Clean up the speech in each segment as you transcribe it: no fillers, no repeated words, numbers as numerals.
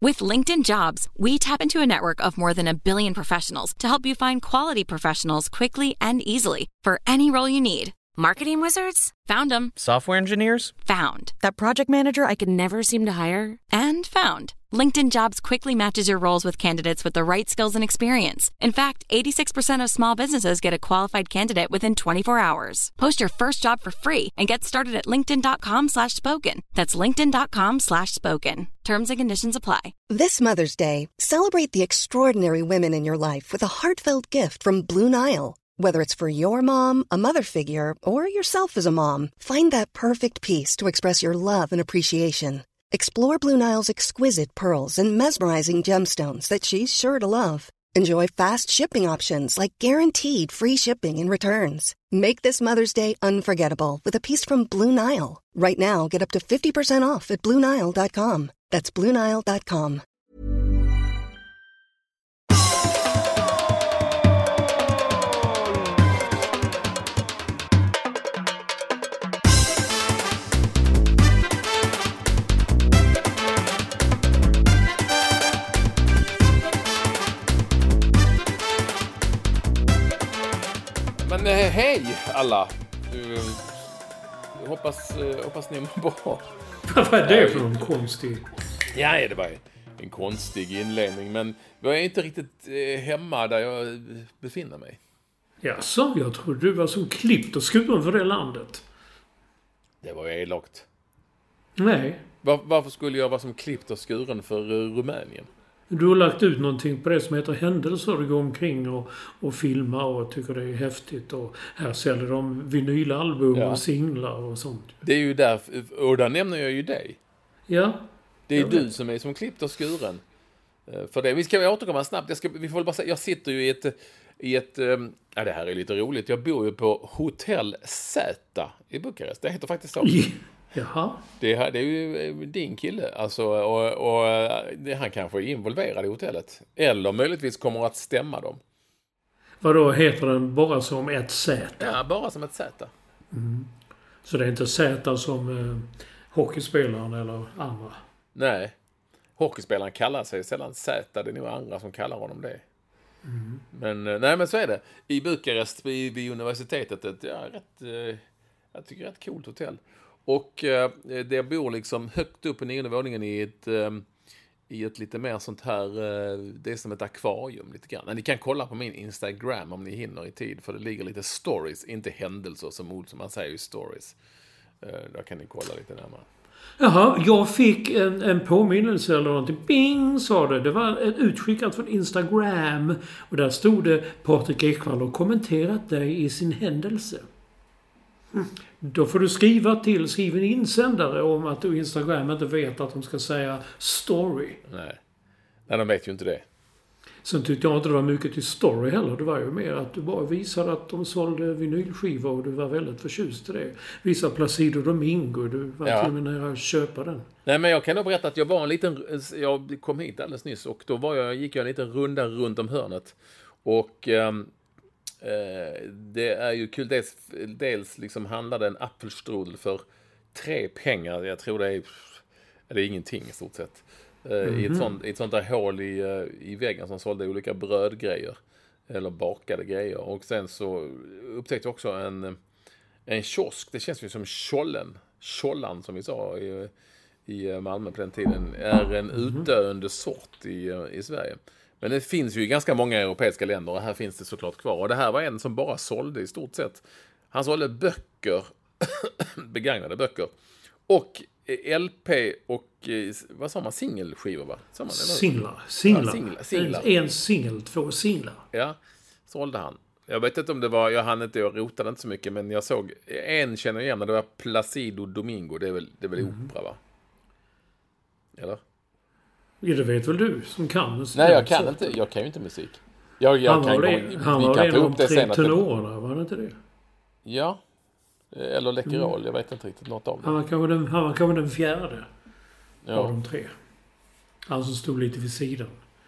With LinkedIn Jobs, we tap into a network of more than 1 billion professionals to help you find quality professionals quickly and easily for any role you need. Marketing wizards? Found them. Software engineers? Found. That project manager I could never seem to hire? And found. LinkedIn Jobs quickly matches your roles with candidates with the right skills and experience. In fact, 86% of small businesses get a qualified candidate within 24 hours. Post your first job for free and get started at linkedin.com/spoken. That's linkedin.com/spoken. Terms and conditions apply. This Mother's Day, celebrate the extraordinary women in your life with a heartfelt gift from Blue Nile. Whether it's for your mom, a mother figure, or yourself as a mom, find that perfect piece to express your love and appreciation. Explore Blue Nile's exquisite pearls and mesmerizing gemstones that she's sure to love. Enjoy fast shipping options like guaranteed free shipping and returns. Make this Mother's Day unforgettable with a piece from Blue Nile. Right now, get up to 50% off at BlueNile.com. That's BlueNile.com. Men hej alla! Hoppas ni mår bra. Vad är det för en konstig? Ja, det var en konstig inledning. Men jag är inte riktigt hemma där jag befinner mig. Jaså, jag trodde du var som klippt och skuren för det landet. Det var ju elakt. Nej. Varför skulle jag vara som klippt och skuren för Rumänien? Du har lagt ut någonting på det som heter händelser. Du går omkring och filmar och tycker det är häftigt. Och här säljer de vinylalbum och singlar och sånt. Det är ju där, och där nämner jag ju dig. Ja. Det är du som är som klippt och skuren. För det. Vi ska återkomma snabbt. Vi får bara säga, jag sitter ju i ett ja, det här är lite roligt. Jag bor ju på Hotell Z i Bukarest. Det heter faktiskt så. Jaha. Det är ju din kille. Alltså, och han kanske är involverad i hotellet. Eller möjligtvis kommer att stämma dem. Vadå, heter den bara som ett Z? Ja, bara som ett Z. Mm. Så det är inte Z som hockeyspelaren eller andra? Nej. Hockeyspelaren kallar sig sällan Z. Det är nog andra som kallar honom det. Mm. Men så är det. I Bukarest, vid universitetet, jag tycker rätt coolt hotell. Och det bor liksom högt upp på 9:e våningen i ett lite mer sånt här, det är som ett akvarium lite grann. Men ni kan kolla på min Instagram om ni hinner i tid, för det ligger lite stories, inte händelser som ord som man säger i stories. Där kan ni kolla lite närmare. Jaha, jag fick en påminnelse eller någonting. Bing, sa det. Det var ett utskickat från Instagram. Och där stod det Patrik Ekwall och kommenterat dig i sin händelse. Då får du skriva en insändare om att du Instagram inte vet att de ska säga story. Nej, de vet ju inte det. Sen tyckte jag inte det var mycket till story heller. Det var ju mer att du bara visade att de sålde vinylskivor och du var väldigt förtjust i det. Vissa Placido Domingo, du var till och med nära att köpa den. Nej, men jag kan då berätta att jag kom hit alldeles nyss och då gick jag en liten runda runt om hörnet. Och det är ju kul. Dels liksom handlade en apfelstrudel för 3 pengar. Jag tror det är ingenting i stort sett. I ett sånt där hål i väggen som sålde olika brödgrejer eller bakade grejer. Och sen så upptäckte jag också en kiosk. Det känns ju som Tjollan som vi sa i Malmö på den tiden är en utdöende sort i Sverige. Men det finns ju ganska många europeiska länder och här finns det såklart kvar. Och det här var en som bara sålde i stort sett. Han sålde böcker, begagnade böcker. Och LP och, vad sa man, singelskivor va? Singlar. Singlar. En singel, 2 singlar. Ja, sålde han. Jag vet inte om det var, jag rotade inte så mycket, men jag såg, känner igen, det var Placido Domingo, det är väl opera va? Eller? Ja, det vet väl du som kan musik. Nej, jag kan ju inte musik. Han var en av de 3 tenorerna, var det inte det? Ja. Eller Läkerol, jag vet inte riktigt något av det. Han var kanske den 4:e av de 3. Han som stod lite vid sidan.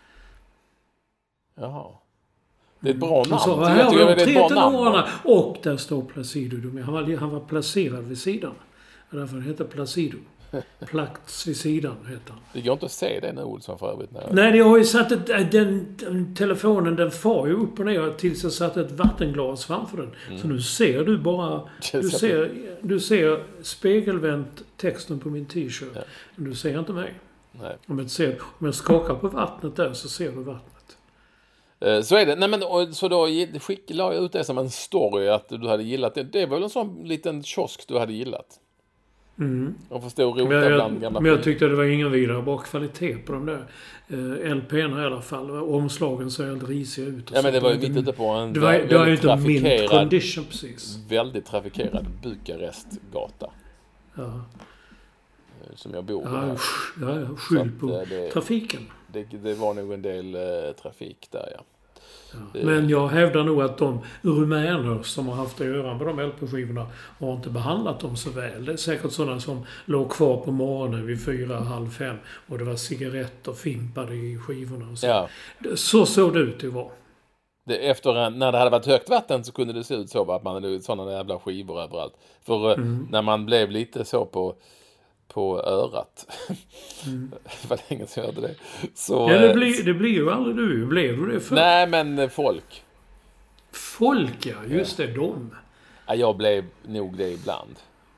Jaha. Det är ett bra namn. Så här var de 3 tenorerna. Och där står Placido. Han var placerad vid sidan. Därför heter Placido. Plats vid sidan heter han. Det går inte att se det nu, Olsson, för övrigt. Nej, jag har ju satt den telefonen, den far ju upp och ner tills jag satte ett vattenglas framför den. Så nu ser du bara... Du ser spegelvänt texten på min t-shirt. Ja. Men du ser inte mig. Nej. Om jag skakar på vattnet där så ser du vattnet. Så är det. Nej, men, så då la jag ut det som en story att du hade gillat det. Det var väl en sån liten kiosk du hade gillat. Och förstå rota bland gamla. Men jag tyckte det var ingen vidare bra kvalitet på de där LP:na i alla fall. Omslagen ser helt risiga ut. Ja, men det var ju mitt ute på en det var ju inte mint condition precis. Väldigt trafikerad Bukarestgata. Ja. Som jag bor här. Ja, skyll på trafiken. Det var nog en del trafik där, ja. Men jag hävdar nog att de rumäner som har haft att göra med de LP-skivorna har inte behandlat dem så väl. Det är säkert sådana som låg kvar på morgonen vid 4:30 och det var cigaretter fimpade i skivorna och så. Ja. Så såg det ut att vara. Efter när det hade varit högt vatten så kunde det se ut så att man hade sådana jävla skivor överallt. För när man blev lite så på örat. Det var länge sedan jag hörde det. Så, ja, det blir ju aldrig du. Blev du det för? Nej, men folk. Folk, ja. Just det, de. Ja, jag blev nog det ibland.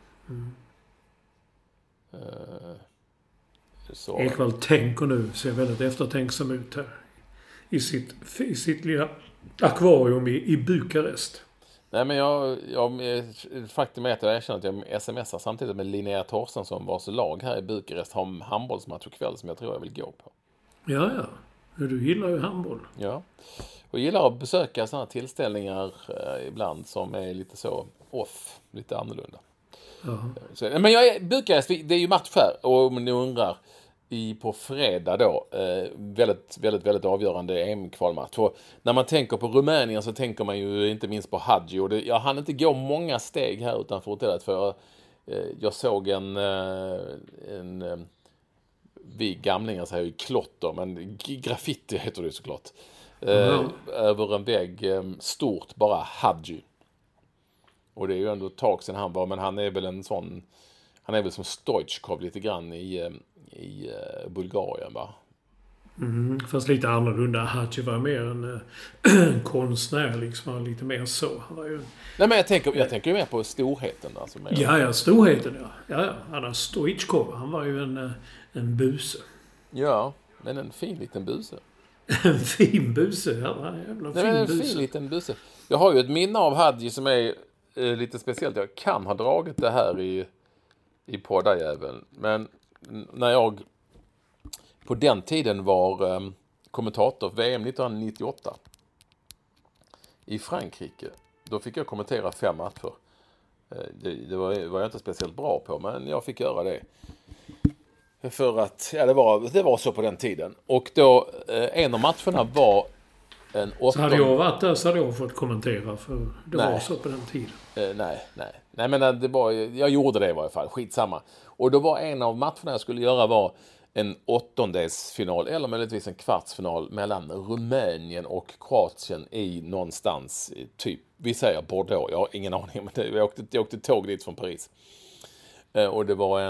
Så. Ekvall tänker nu, ser väldigt eftertänksam ut här. I sitt lilla akvarium i Bukarest. Nej, men faktum är att jag erkänner att jag smsar samtidigt med Linnea Torstensson vars lag här i Bukarest har en handbollsmatch ikväll som jag tror jag vill gå på. Ja. Du gillar ju handboll. Ja. Och gillar att besöka sådana tillställningar ibland som är lite så off, lite annorlunda. Så, men Bukarest, det är ju match här och om ni undrar på fredag då, väldigt, väldigt, väldigt avgörande EM-kvalmatch. Och när man tänker på Rumänien så tänker man ju inte minst på Hadji. Och jag hann inte gå många steg här utanför hotellet för jag såg vi gamlingar säger ju klotter, men graffiti heter det såklart. Över en vägg, stort bara Hadji. Och det är ju ändå ett tag sedan han var, men han är väl som Stoichkov lite grann i Bulgarien, va? Fast lite annorlunda. Hadji var mer en konstnär, liksom. Lite mer så. Han var ju... Nej, men jag tänker ju mer på storheten. Alltså, Ja, storheten, ja. Annars Stoichkov, han var ju en buse. Ja, men en fin liten buse. En fin buse, ja. En fin liten buse. Jag har ju ett minne av Hadji som är lite speciellt. Jag kan ha dragit det här i poddajäveln. Men när jag på den tiden var kommentator för VM 1998 i Frankrike, då fick jag kommentera 5 matcher. Det var jag inte speciellt bra på, men jag fick göra det. För att det var så på den tiden. Och då en av matcherna var en 8. Så hade jag varit där så hade jag fått kommentera, för det var så på den tiden. Nej, men jag gjorde det i varje fall. Skitsamma. Och då var en av matcherna jag skulle göra var en 8-delsfinal eller möjligtvis en kvartsfinal mellan Rumänien och Kroatien i någonstans, typ, vi säger Bordeaux, jag har ingen aning, men jag åkte tåg dit från Paris. Och det var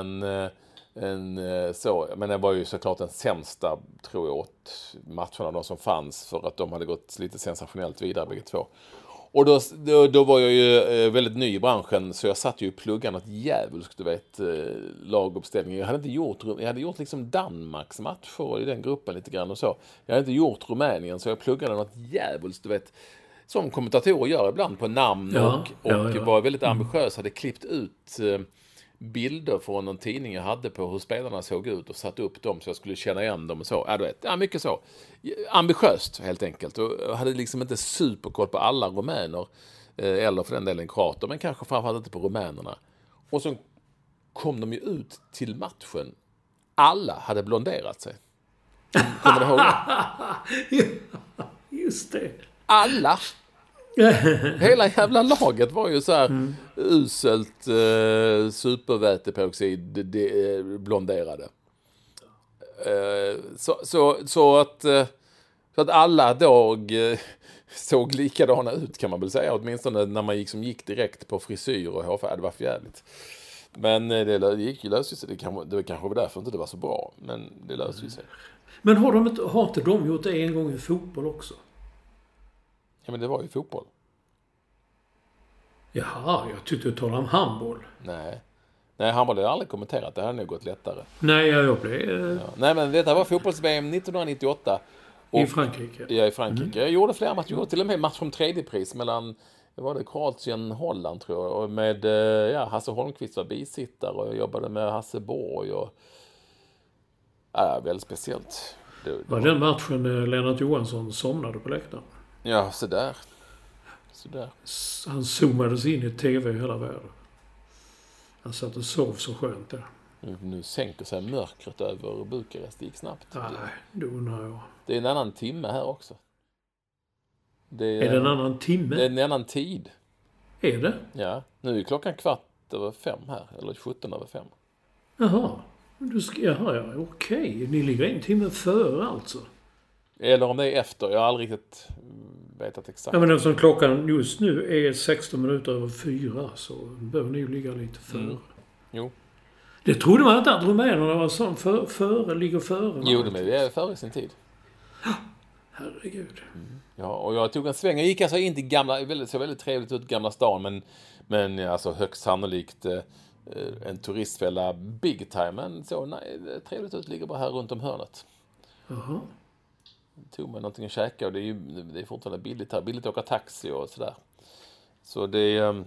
men det var ju såklart den sämsta, tror jag, 8 matcherna de som fanns, för att de hade gått lite sensationellt vidare bägge två. Och då var jag ju väldigt ny i branschen, så jag satt ju och pluggade något jävligt, du vet, laguppställning. Jag hade gjort liksom Danmarks matcher i den gruppen lite grann och så. Jag hade inte gjort Rumänien, så jag pluggade något jävligt, du vet, som kommentatorer gör ibland på namn och var väldigt ambitiös, hade klippt ut bilder från någon tidning jag hade på hur spelarna såg ut och satt upp dem så jag skulle känna igen dem och så. Ja, du vet, mycket så. Ambitiöst helt enkelt. Och jag hade liksom inte superkoll på alla rumäner eller för den delen kroater, men kanske framförallt inte på rumänerna. Och så kom de ju ut till matchen. Alla hade blonderat sig. Kommer du ihåg det? Ja, just det. Alla! Hela jävla laget var ju så här uselt superväteperoxid blonderade. Så att alla dag såg likadana ut, kan man väl säga. Åtminstone när man gick direkt på frisyr och hårfärg. Det var för jävligt. Men det löste sig. Det kanske var därför inte det var så bra. Men det löste sig. Men har inte de gjort det en gång i fotboll också? Ja, men det var ju fotboll. Jaha, jag tyckte du talade om handboll. Nej, handboll har jag aldrig kommenterat. Det hade nog gått lättare. Nej, jag blev... Ja. Nej, men detta var fotbolls-VM 1998. I Frankrike? Ja, i Frankrike. Jag gjorde flera matcher. Jag gjorde till och med match om tredje pris mellan... Det var det Kroatien-Holland, tror jag. Och med Hasse Holmqvist var bisittare. Och jag jobbade med Hasse Borg. Och... Ja, väldigt speciellt. Var den matchen Lennart Johansson somnade på läktaren? Ja, så där. Han zoomades in i tv i hela världen. Han satt och sov så skönt där. Nu sänker sig mörkret över Bukarest. Det gick snabbt. Nej, det undrar jag. Det är en annan timme här också. Är det en annan timme? Det är en annan tid. Är det? Ja, nu är klockan 4:15 här. Eller 17:05. Jaha. Ja, okej. Ni ligger en timme före alltså. Eller om det är efter. Jag har aldrig riktigt vetat exakt. Ja, men eftersom klockan just nu är 16 minuter över 4 så behöver ni ju ligga lite före. Jo. Det trodde man inte att rumänerna var sån ligger före. Jo, de är före i sin tid. Herregud. Ja, och jag tog en sväng. Jag gick alltså in till så väldigt trevligt ut Gamla stan, men alltså högst sannolikt en turistfälla big time. Men så trevligt ut, ligger bara här runt om hörnet. Jaha. Tog mig någonting att käka och det är fortfarande billigt här. Billigt att åka taxi och sådär. Så det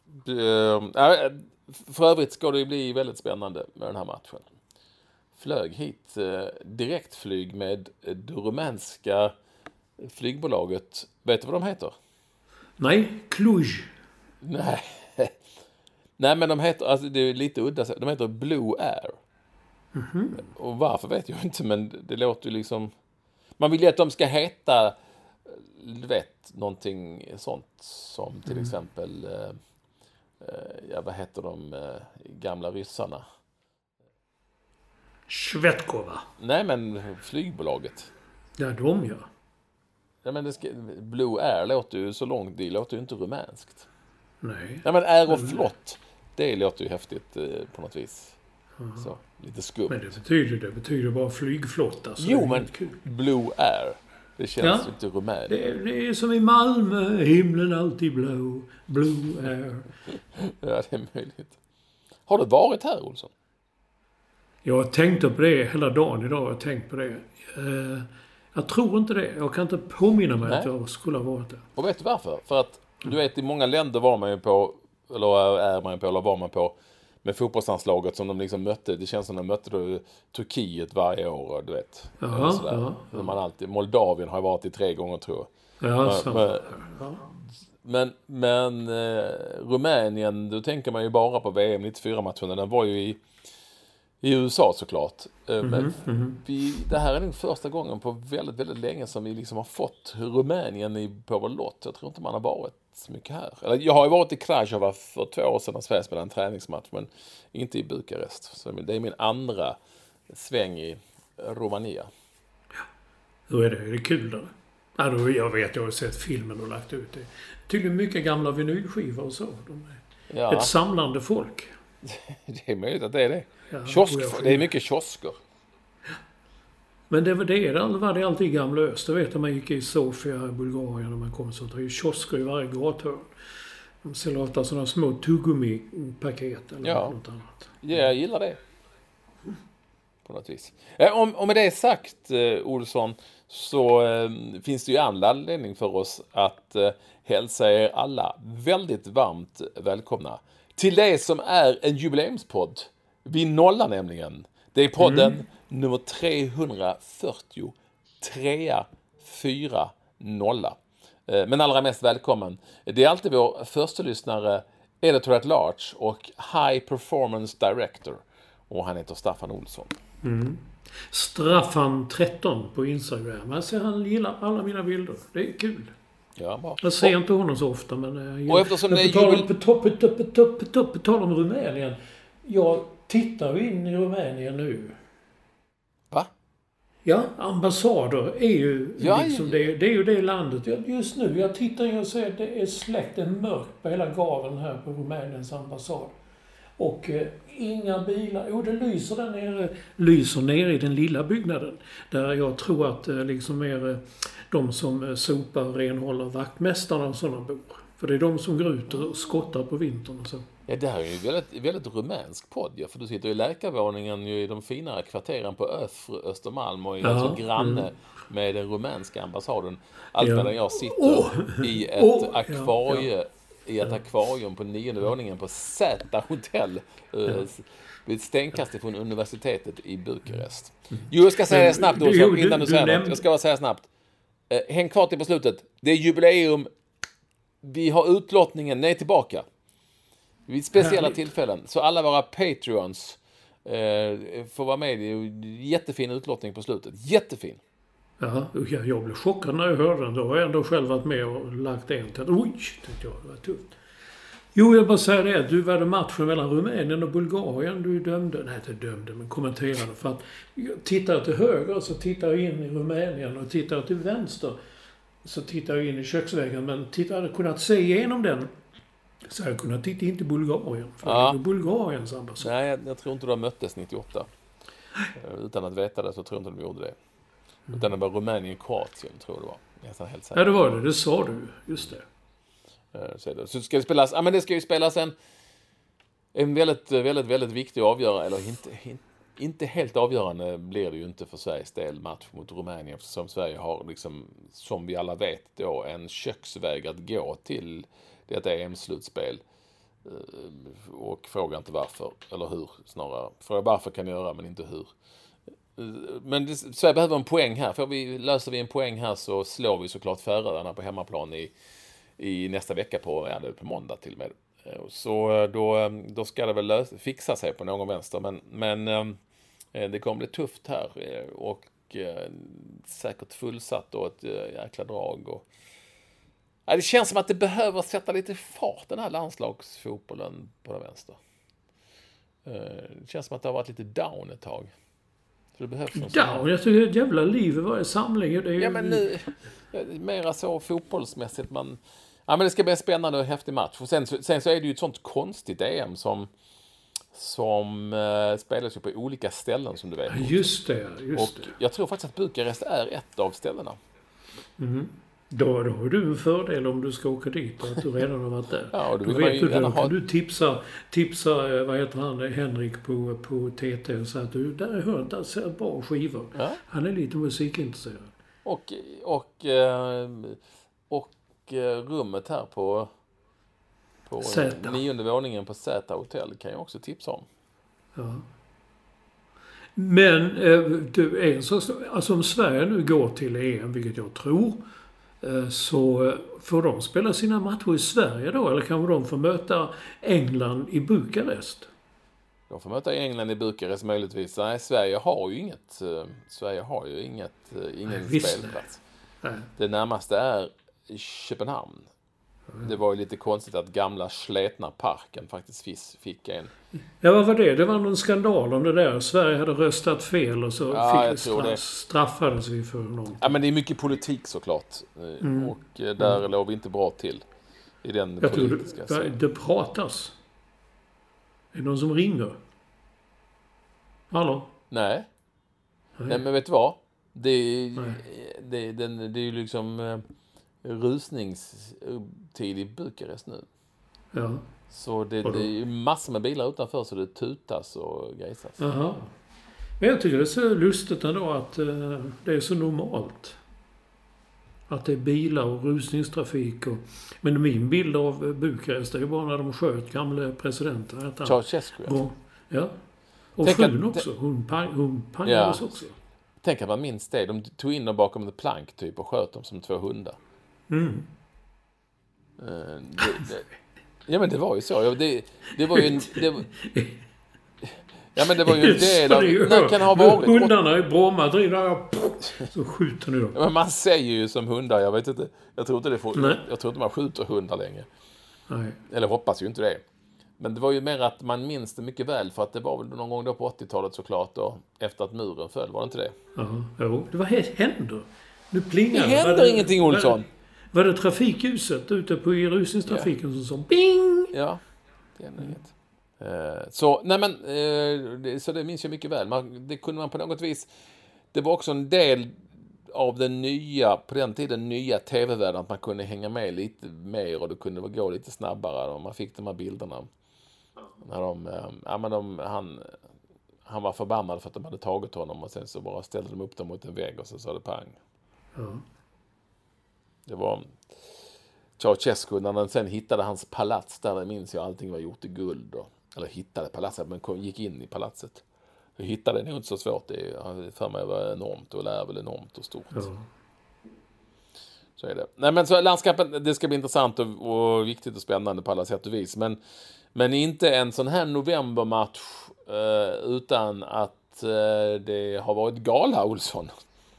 för övrigt ska det bli väldigt spännande med den här matchen. Flög hit direktflyg med det rumänska flygbolaget. Vet du vad de heter? Nej, Cluj. Nej, men de heter, alltså det är lite udda, de heter Blue Air. Mm-hmm. Och varför vet jag inte, men det låter ju liksom... Man vill ju att de ska heta, du vet, någonting sånt som till exempel, vad heter de gamla ryssarna? Svetkova. Nej, men flygbolaget. Ja, de gör. Ja, men Blue Air låter ju så långt, det låter ju inte rumänskt. Nej. Ja, men Air och flott, det låter ju häftigt på något vis. Så, lite skumt. Men det betyder bara flygflotta. Jo, men kul. Blue Air, det känns ju inte rumäniskt. Det är som i Malmö, himlen alltid blå. Blue Air. Ja, det är möjligt. Har du varit här, Olsson? Jag tänkte på det hela dagen idag. Jag har tänkt på det. Jag tror inte det. Jag kan inte påminna mig att jag skulle ha varit där. Och vet du varför? För att, du vet, i många länder var man ju på, eller var man på med fotbollslandslaget som de liksom mötte. Det känns som de mötte då Turkiet varje år, du vet. Ja. Man alltid, Moldavien har varit i 3 gånger, tror jag. Men Rumänien, då tänker man ju bara på VM 94-matchen. Den var ju i USA såklart. Men det här är nog första gången på väldigt, väldigt länge som vi liksom har fått Rumänien på vår lott. Jag tror inte man har varit så mycket här. Eller, jag har ju varit i Krajova för 2 år sedan när Sverige spelade en träningsmatch, men inte i Bukarest. Så det är min andra sväng i Romania. Hur är det? Är det kul då? Ja, jag har sett filmen och lagt ut det. Tydligen mycket gamla vinylskivor och så. De är ett samlande folk. Det är möjligt att det är det. Ja, det är mycket kiosker. Men det var det alltid i Gamla Öst. Jag vet att man gick i Sofia i Bulgarien och man kom så att det är kiosker i varje gathörn. De säljer ofta sådana små tuggummi-paket eller något annat. Ja, jag gillar det. På något vis. Om med det sagt, Olsson, så finns det ju anledning för oss att hälsa er alla väldigt varmt välkomna till det som är en jubileumspodd. Vi nollar nämligen. Det är podden nummer 340. 340. Men allra mest välkommen. Det är alltid vår första lyssnare, editor at large och high performance director. Och han heter Staffan Olsson. Staffan 13 på Instagram. Alltså, han gillar alla mina bilder. Det är kul. Ja, bra. Jag ser inte honom så ofta, men... Och eftersom det är på tal om Rumänien. Jag tittar in i Rumänien nu. Va? Ja, ambassader är ju liksom det är ju det landet. Just nu, jag tittar in och ser att det är släckt en mörk på hela gaven här på Rumäniens ambassad. Och inga bilar. Det lyser där nere. Lyser ner i den lilla byggnaden. Där jag tror att liksom är de som sopar, renhåller, vaktmästarna och sådana bor. För det är de som går ut och skottar på vintern och så. Ja, det här är ju väldigt, väldigt rumänsk podd. Ja, för du sitter i läkarvåningen i de finare kvarteren på Östermalm och är alltså granne med den rumänska ambassaden. Allt medan jag sitter i ett akvarium på 9:e våningen på Z-hotell vid ett stenkast från universitetet i Bukarest. Jo, jag ska säga det snabbt innan du säger något. Jag ska bara säga snabbt. Häng kvar till på slutet. Det är jubileum. Vi har utlottningen. Ni är tillbaka. Vid speciella tillfällen. Så alla våra Patreons får vara med. Det är jättefin utlottning på slutet. Jättefin. Ja, jag blev chockad när jag hörde den. Då har jag ändå själv varit med och lagt en till. Oj, tänkte jag. Det var tufft. Jo, jag bara säger det. Du var det matchen mellan Rumänien och Bulgarien du dömde. Nej, inte dömde, men kommenterade. För att tittar jag till höger så tittar jag in i Rumänien. Och tittar jag till vänster så tittar jag in i köksväggen. Men tittar jag kunnat se igenom den så jag kunnat titta in till Bulgarien. För det är Bulgariens ambassad. Nej, jag tror inte de möttes 98. Utan att veta det så tror jag inte de gjorde det. Utan det var Rumänien-Kroatien, tror jag det var. Jag är helt säker. Ja, det var det. Det sa du. Just det. Så ska det spelas... Ja, men det ska ju spelas en väldigt, väldigt, väldigt viktig avgörande, eller inte helt avgörande blir det ju inte för Sveriges del match mot Rumänien, eftersom Sverige har liksom, som vi alla vet då, en köksväg att gå till detta EM-slutspel. Och fråga inte varför, eller hur snarare. Fråga varför kan jag göra, men inte hur. Men Sverige behöver en poäng här. Löser vi en poäng här så slår vi såklart Färöarna på hemmaplan i nästa vecka på måndag till och med. Så då ska det väl fixa sig på någon vänster. Men det kommer bli tufft här och säkert fullsatt och ett jäkla drag. Och, det känns som att det behöver sätta lite fart, den här landslagsfotbollen på den vänster. Det känns som att det har varit lite down ett tag. Så det behövs jag tycker det är ett jävla liv i varje samling. Det är ju... Ja, men nu mera så fotbollsmässigt men det ska bli en spännande och häftig match. Och sen så är det ju ett sånt konstigt EM som spelas ju på olika ställen som du vet. Just det. Jag tror faktiskt att Bukarest är ett av ställena. Mm. Då har du en fördel om du ska åka dit och att du redan har varit där. Ja, då vet du, då kan du tipsa vad heter han, Henrik på TT och säga att du, där har hört, där ser bra skivor. Ja. Han är lite musikintresserad. Och rummet här på 9:e våningen på Z-hotell kan jag också tipsa om. Ja. Men alltså om Sverige nu går till EM, vilket jag tror, så får de spela sina matcher i Sverige då? Eller kan de få möta England i Bukarest? De får möta England i Bukarest möjligtvis. Nej, Sverige har ju ingen spelplats. Det närmaste är Köpenhamn. Det var ju lite konstigt att gamla Sletna parken faktiskt fick en... Ja, vad var det? Det var någon skandal om det där. Sverige hade röstat fel och så straffades vi för någonting. Ja, men det är mycket politik såklart. Och där låg vi inte bra till i den politiska scenen. Det pratas. Är det någon som ringer? Hallå? Nej, men vet du vad? Det är ju liksom... rusningstid i Bukarest nu. Ja. Så det är massor med bilar utanför så det tutas och grejsas. Jaha. Men jag tycker det är så lustigt ändå att det är så normalt. Att det är bilar och rusningstrafik. Men min bild av Bukarest är ju bara när de sköt gamla presidenten. Ceausescu. Ja. Och frun också. Hon pangades också. Tänk att man minns det. De tog in dem bakom ett plank typ och sköt dem som 2 hundar. Ja, men det var ju så. Det var ju en... Ja, men det var ju en del av... Det kan ha varit... Hundarna i Bromma driver så skjuter ni dem. Ja, men man säger ju som hundar, jag vet inte. Jag tror inte man skjuter hundar längre. Nej. Eller hoppas ju inte det. Men det var ju mer att man minns det mycket väl för att det var väl någon gång då på 80-talet såklart då, efter att muren föll, var det inte det? Ja, jo. Det var händer. Nu plingar det. Händer ingenting, Olsson. Var det trafikljuset ute på rusningstrafiken som sa bing? Ja, det är inget. Så det minns jag mycket väl. Det kunde man på något vis... Det var också en del av den nya, på den tiden nya tv-världen, att man kunde hänga med lite mer och det kunde gå lite snabbare och man fick de här bilderna. När han var förbannad för att de hade tagit honom och sen så bara ställde de upp dem mot en vägg och så sa det pang. Ja. Det var Ceausescu, när den sen hittade hans palats där, minns jag, allting var gjort i guld. Eller hittade palatset, men gick in i palatset. Jag hittade det nog inte så svårt. Det för mig var enormt och lär väl enormt och stort. Ja. Så är det. Nej, men så landskapen, det ska bli intressant och viktigt och spännande på alla sätt och vis. Men inte en sån här novembermatch utan att det har varit gala, Olsson.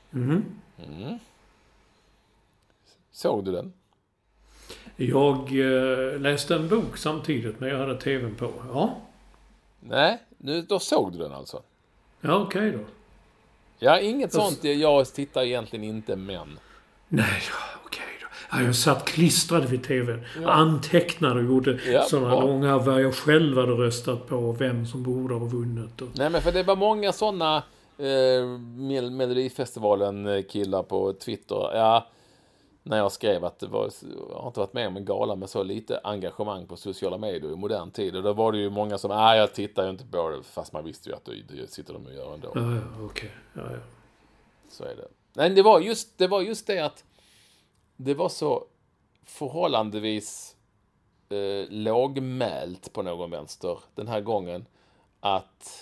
Såg du den? Jag läste en bok samtidigt när jag hade tvn på. Ja. Nej, då såg du den alltså. Ja, okej då. Ja, inget sånt. Jag tittar egentligen inte, men... Nej, okej då. Ja, jag satt klistrad vid tvn. Ja. Antecknade och gjorde sådana långa vad jag själv hade röstat på och vem som borde ha vunnit. Nej, men för det var många sådana Melodifestivalen killar på Twitter. Ja, när jag skrev att jag har inte varit med om en gala med så lite engagemang på sociala medier i modern tid. Och då var det ju många som, jag tittar ju inte på det, fast man visste ju att det sitter de och gör ändå. Ja, okej. Ja. Så är det. Nej, det var just det att det var så förhållandevis lågmält på någon vänster den här gången att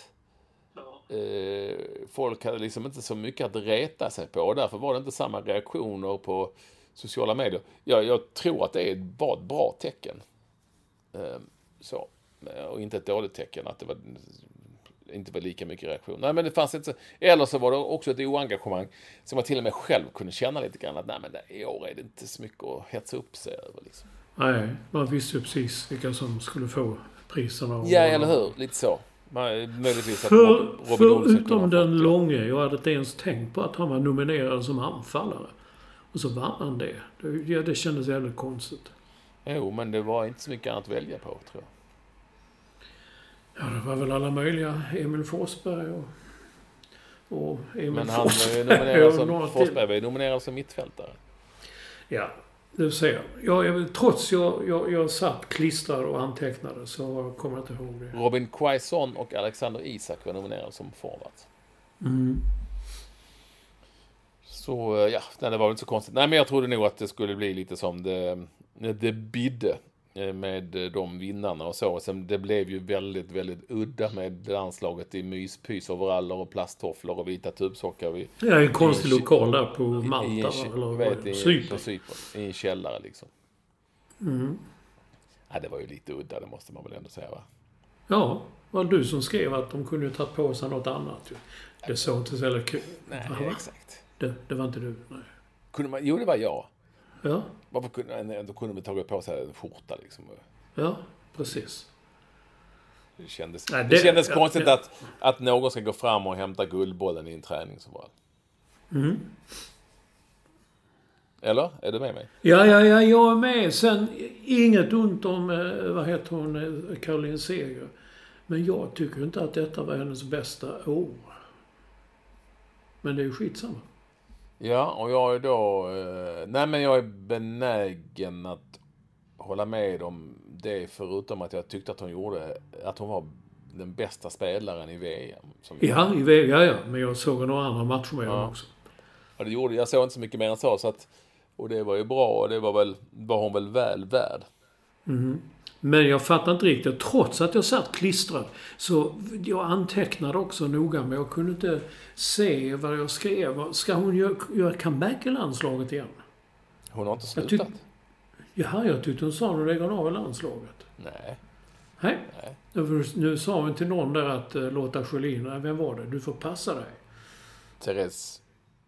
folk hade liksom inte så mycket att reta sig på och därför var det inte samma reaktioner på sociala medier. Jag tror att det var ett bra tecken. Så. Och inte ett dåligt tecken att det inte var lika mycket reaktion. Nej, men det fanns inte. Eller så var det också ett oengagemang som man till och med själv kunde känna lite grann att i år är det inte så mycket att hetsa upp sig över. Liksom. Nej, man visste ju precis vilka som skulle få priserna. Ja, eller hur? Lite så. Möjligtvis att förutom den långe, jag hade inte ens tänkt på att han var nominerad som anfallare. Och så vann han det. Det kändes jävligt konstigt. Jo, men det var inte så mycket annat att välja på, tror jag. Ja, det var väl alla möjliga. Emil Forsberg och Emil men Forsberg var ju nominerad som mittfältare. Ja, det ser jag. Trots jag satt klistrad och antecknade så kommer jag inte ihåg det. Robin Quaison och Alexander Isak var nominerade som forward. Så det var inte så konstigt. Nej, men jag trodde nog att det skulle bli lite som det bidde med de vinnarna och så. Sen det blev ju väldigt, väldigt udda med landslaget i myspys overaller och plasttofflor och vita tubsockar. Ja, en konstig lokal där på Malta eller Cypern. I en källare liksom. Ja, det var ju lite udda, det måste man väl ändå säga, va? Ja, var du som skrev att de kunde ta på sig något annat. Det såg inte så jävla kul. Nej, exakt. Det var inte du, nej. Jo, det var jag. Ja. Varför kunde man ta på sig en skjorta liksom? Ja, precis. Det kändes konstigt att någon ska gå fram och hämta guldbollen i en träning som var. Eller? Är du med mig? Ja, jag är med. Sen inget ont om, Caroline Seger. Men jag tycker inte att detta var hennes bästa år. Men det är ju skitsamma. Ja, och jag är då... jag är benägen att hålla med om det, förutom att jag tyckte att hon var den bästa spälaren i VM. Ja, i VM, ja. Men jag såg några andra matcher med dem också. Ja, det gjorde jag. Såg inte så mycket mer än så att... Och det var ju bra och det var hon väl väl värd. Men jag fattar inte riktigt. Trots att jag satt klistrad så jag antecknade också noga, men jag kunde inte se vad jag skrev. Ska hon göra comeback i landslaget igen? Hon har inte slutat. Jag tyckte hon sa hon lägger av i landslaget. Nej. Nu sa hon till någon där att låta Sjölin. Vem var det? Du får passa dig. Therese.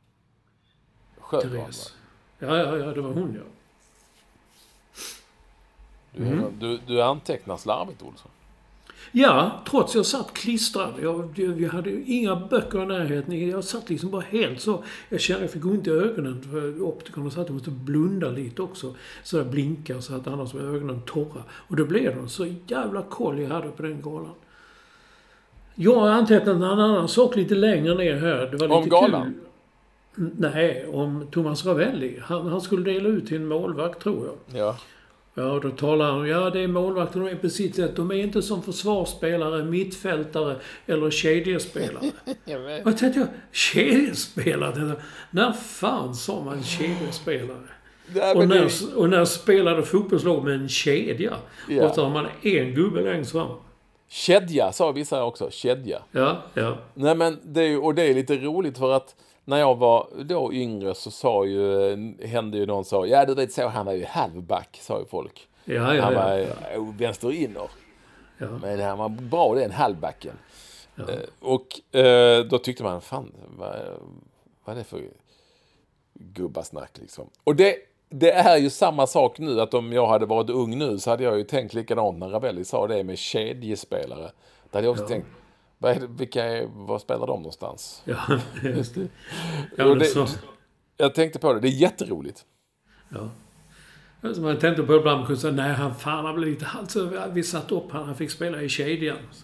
Ja, det var hon, ja. Du antecknar slarvigt, Olsson. Ja, trots jag satt klistrad. Jag hade inga böcker i närheten. Jag satt liksom bara helt så. Jag kände att jag fick ont i ögonen. För optikerna sa att jag måste blunda lite också. Så jag blinkade så att annars var ögonen torra. Och då blev det så jävla koll jag hade på den galan. Jag har antecknat en annan sak lite längre ner här. Det var lite om galan? Kul. Nej, om Thomas Ravelli. Han skulle dela ut till en målvakt, tror jag. Ja. Ja, då talar han om, det är målvakter, de är på sitt sätt. De är inte som försvarsspelare, mittfältare eller kedjespelare. Och tänkte jag, kedjespelare? När fan sa man kedjespelare? Och när spelade fotbollslag med en kedja? Ja. Och så har man en gubbe längst fram. Kedja, sa vissa också. Kedja. Ja. Nej, men det är lite roligt för att när jag var då yngre så hände ju någon sa, ja du vet så, han var ju halvback, sa ju folk. Ja. Han var vänster inner. Ja. Men han var bra, det är en halvbacken. Ja. Och då tyckte man, fan, vad är det för gubbasnack liksom. Och det är ju samma sak nu, att om jag hade varit ung nu så hade jag ju tänkt likadant när Ravelli sa det med kedjespelare. Då hade jag också tänkt, vad spelar de någonstans? Ja, just det. Jag tänkte på det. Det är jätteroligt. Ja. Alltså man tänkte på ibland och sa, nej han blev lite halt. Så vi satt upp han fick spela i kedjan. Så.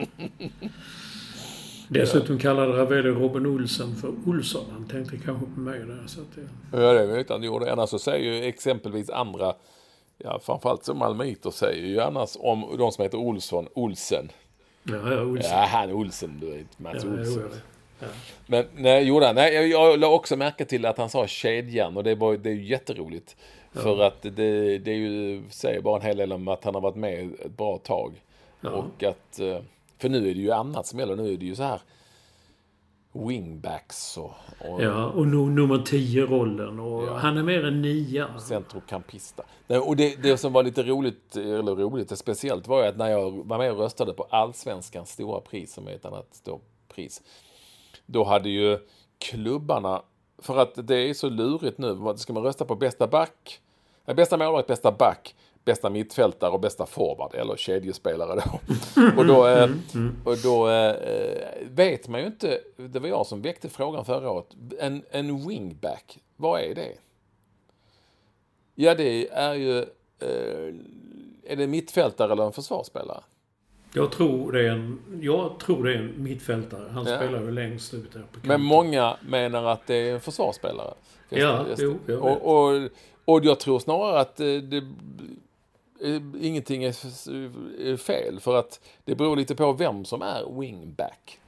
Dessutom kallade Ravelli Robin Olsen för Olsson. Han tänkte kanske på mig där. Så att ja, det vet han gjorde. Annars så säger ju exempelvis andra, framförallt som malmöiter säger ju annars om de som heter Olsen. Ja, Olsen. Ja, han Olsen, du vet, Mats Olsen. Ja. Men jag la också märke till att han sa kedjan, och det är ju jätteroligt. Ja. För att det är ju, säger bara en hel del om att han har varit med ett bra tag. Ja. Och att, för nu är det ju annat som gäller, nu är det ju så här wingbacks och och nummer 10-rollen och han är mer än 9. Centrocampista. Och det som var lite roligt speciellt var ju att när jag var med och röstade på Allsvenskans stora pris, som är ett annat stort pris, då hade ju klubbarna, för att det är så lurigt nu, ska man rösta på bästa back, bästa målvakt, bästa back, bästa mittfältare och bästa forward, eller kedjespelare då. Och då vet man ju inte, det var jag som väckte frågan förra året, en wingback, vad är det? Ja, det är ju är det mittfältare eller en försvarsspelare? Jag tror det är en mittfältare. Han spelar ju längst ut där på kanten. Men många menar att det är en försvarsspelare. Och jag tror snarare att ingenting är fel, för att det beror lite på vem som är wingback.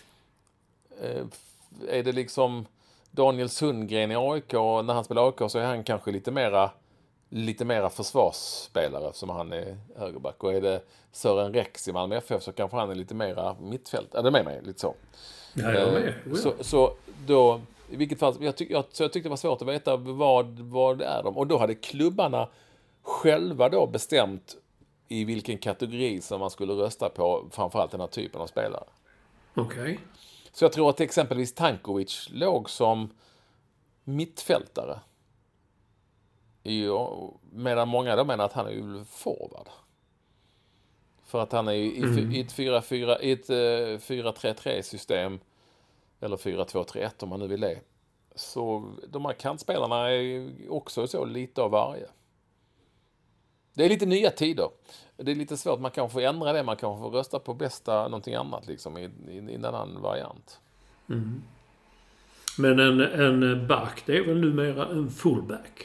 Är det liksom Daniel Sundgren i AIK, och när han spelar AIK så är han kanske lite mera försvarsspelare, som han är högerback, och är det Sören Rex i Malmö FF så kanske han är lite mera mittfält. Är det med mig lite så? Ja, jag med. Så då, i vilket fall, jag tyckte det var svårt att veta vad är de. Och då hade klubbarna själva då bestämt i vilken kategori som man skulle rösta på, framförallt den här typen av spelare. Okej. Så jag tror att exempelvis Tankovic låg som mittfältare. Medan många då menar att han är ju forward. För att han är i ett 4-3-3 system, eller 4-2-3-1 om man nu vill det. Så de här kantspelarna är också så lite av varje. Det är lite nya tider. Det är lite svårt, man kan få ändra det, man kan få rösta på bästa någonting annat liksom i en annan variant. Mm. Men en back, det är väl numera en fullback?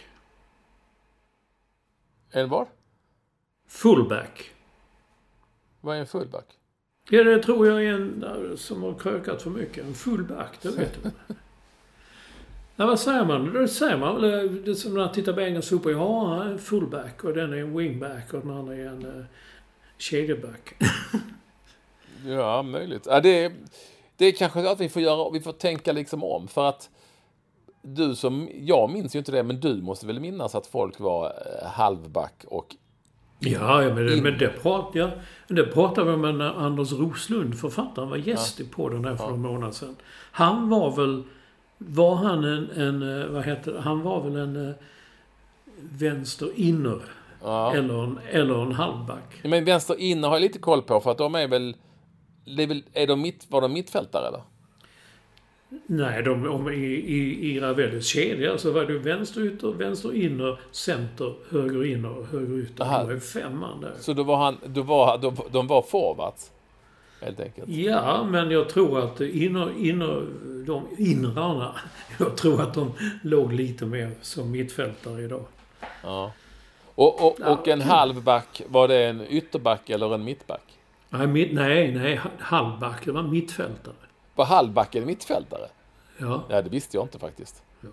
En vad? Fullback. Vad är en fullback? Ja, det tror jag är en som har krökat för mycket. En fullback, det vet du. Ja, vad säger man? Det säger man väl, det som när man tittar på engelsk fotboll. Ja, en fullback och den är en wingback och den andra är en kedjeback. Ja, möjligt. Ja, det är kanske att vi får tänka liksom om, för att jag minns ju inte det, men du måste väl minnas att folk var halvback och men det pratade vi med Anders Roslund, författaren, var gäst i podden här för några månader sedan. Han var han var väl en vänster inner Ja. Eller en halvback. Men vänster inne har jag lite koll på, för att de är väl... var de mittfältare eller? Nej, i Ravellis kedja så var det vänster ytter, vänster inner, center, höger inner och höger ytter. Aha. Det var ju 5 man där. Så de var forwards, helt enkelt? Ja, men jag tror att de inrarna, jag tror att de låg lite mer som mittfältare idag. Ja. Och en halvback, var det en ytterback eller en mittback? Nej, halvback, det var mittfältare. Var halvbacken mittfältare? Ja. Ja, det visste jag inte faktiskt. Ja.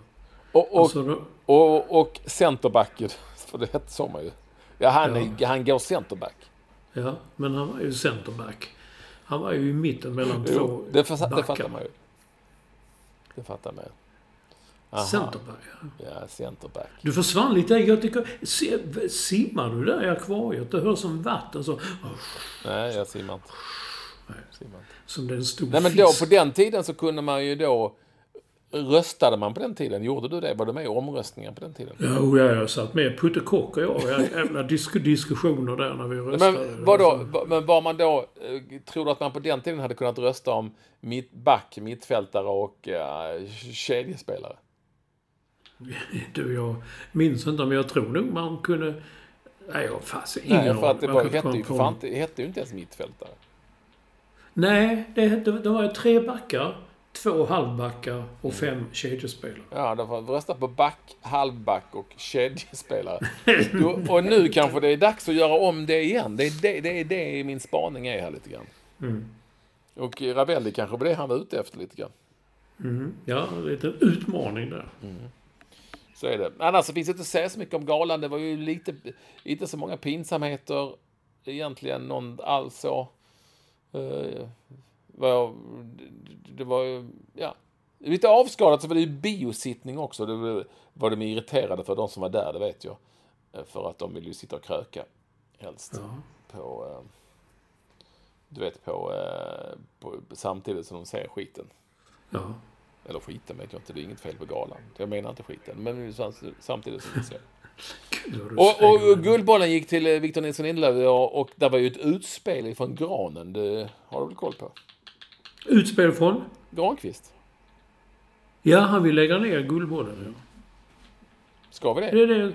Och centerbacken, för det hette så man ju. Ja, han går centerback. Ja, men han var ju centerback. Han var ju i mitten mellan två backar. Det fattar man ju. Det fattar man ju. Centerback, ja. Centerback. Du försvann lite. Jag tycker... Simmar du där i akvariet? Det hörs som vatten så... Nej, jag simmar inte. Som det är en stor Nej, men fisk. då, på den tiden så kunde man ju då... Röstade man på den tiden? Gjorde du det? Var du med i omröstningar på den tiden? Ja, jag satt med Putte Kock och jag. Jävla diskussioner där när vi röstade. Men var man då... Tror du att man på den tiden hade kunnat rösta om mittfältare och kedjespelare? Du, jag minns inte, men jag tror nog man kunde... Nej, jag fanns ingen Nej, för att det hette ju inte ens mittfältare. Nej, det var ju 3 backar, 2 halvbackar och 5 kedjespelare. Ja, de får rösta på back, halvback och kedjespelare. Och nu kanske det är dags att göra om det igen. Det är det min spaning är här lite grann. Mm. Och Ravelli kanske var det han var ute efter lite grann. Mm. Ja, en liten utmaning där. Mm. Så är det. Annars så finns det inte att säga så mycket om galan. Det var ju inte så många pinsamheter egentligen, någon alls så. Det var ju, ja, lite avskadat, så var det ju biosittning också. Det var de irriterade för de som var där, det vet jag. För att de ville ju sitta och kröka helst. Ja. På samtidigt som de ser skiten. Ja. Eller skiten vet jag inte, det är inget fel på galan. Jag menar inte skiten, men samtidigt som vi ser. Och Guldbollen gick till Victor Nilsson Lindelöf och där var ju ett utspel från Granen. Det har du väl koll på? Utspel från? Granqvist. Ja, han vill lägga ner Guldbollen. Ja. Ska vi det? Det är det.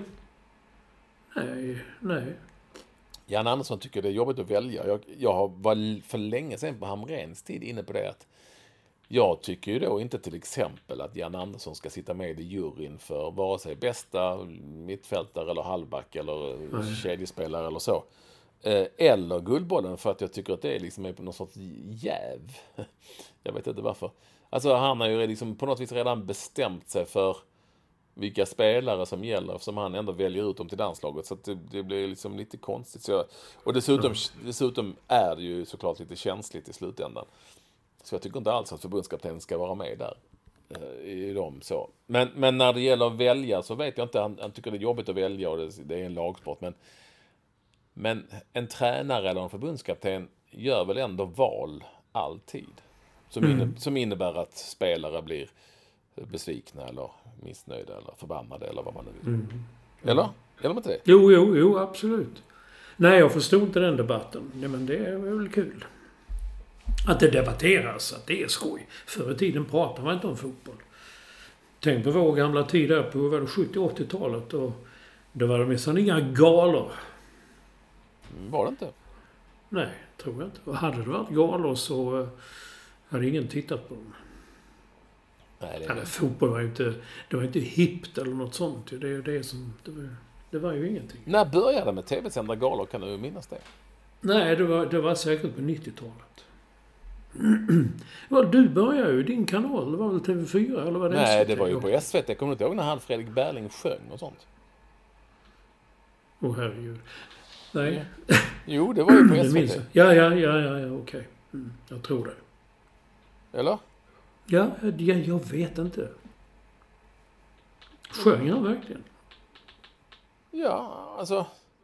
Nej. Jan Andersson tycker det är jobbigt att välja. Jag var för länge sedan på Hamrens tid inne på det att jag tycker ju då inte till exempel att Jan Andersson ska sitta med i juryn för vare sig bästa mittfältare eller halvback eller kedjespelare eller så. Eller Guldbollen, för att jag tycker att det är liksom på någon sorts jäv. Jag vet inte varför. Alltså han har ju liksom på något vis redan bestämt sig för vilka spelare som gäller, eftersom han ändå väljer ut dem till danslaget. Så att det blir liksom lite konstigt. Så och dessutom är det ju såklart lite känsligt i slutändan. Så jag tycker inte alls att förbundskaptenen ska vara med där. I dem så. Men när det gäller att välja så vet jag inte. Han tycker det är jobbigt att välja och det är en lagsport. Men en tränare eller en förbundskapten gör väl ändå val alltid. Som innebär att spelare blir besvikna eller missnöjda eller förbannade eller vad man nu vill. Eller? Eller inte det? Jo, absolut. Nej, jag förstod inte den debatten. Ja, men det är väl kul. Att det debatteras, att det är skoj. Förr i tiden pratade man inte om fotboll. Tänk på vår gamla tid där på 70-80-talet. Och då var det minsann inga galor. Var det inte? Nej, tror jag inte. Och hade det varit galor så hade ingen tittat på dem. Nej, fotboll var ju inte hippt eller något sånt. Det är ju det som... Det var ju ingenting. När började det med tv-sända galor? Kan du minnas det? Nej, det var säkert på 90-talet. Du började ju din kanal. Det var väl TV4 eller vad det är? Nej, det var ju på SVT. Jag kommer inte ihåg när han Fredrik Berling sjöng och sånt. Herregud. Nej. Jo, det var ju på SVT. Ja, okej. Jag tror det. Eller? Ja, jag vet inte. Sjöng han verkligen? Ja, alltså...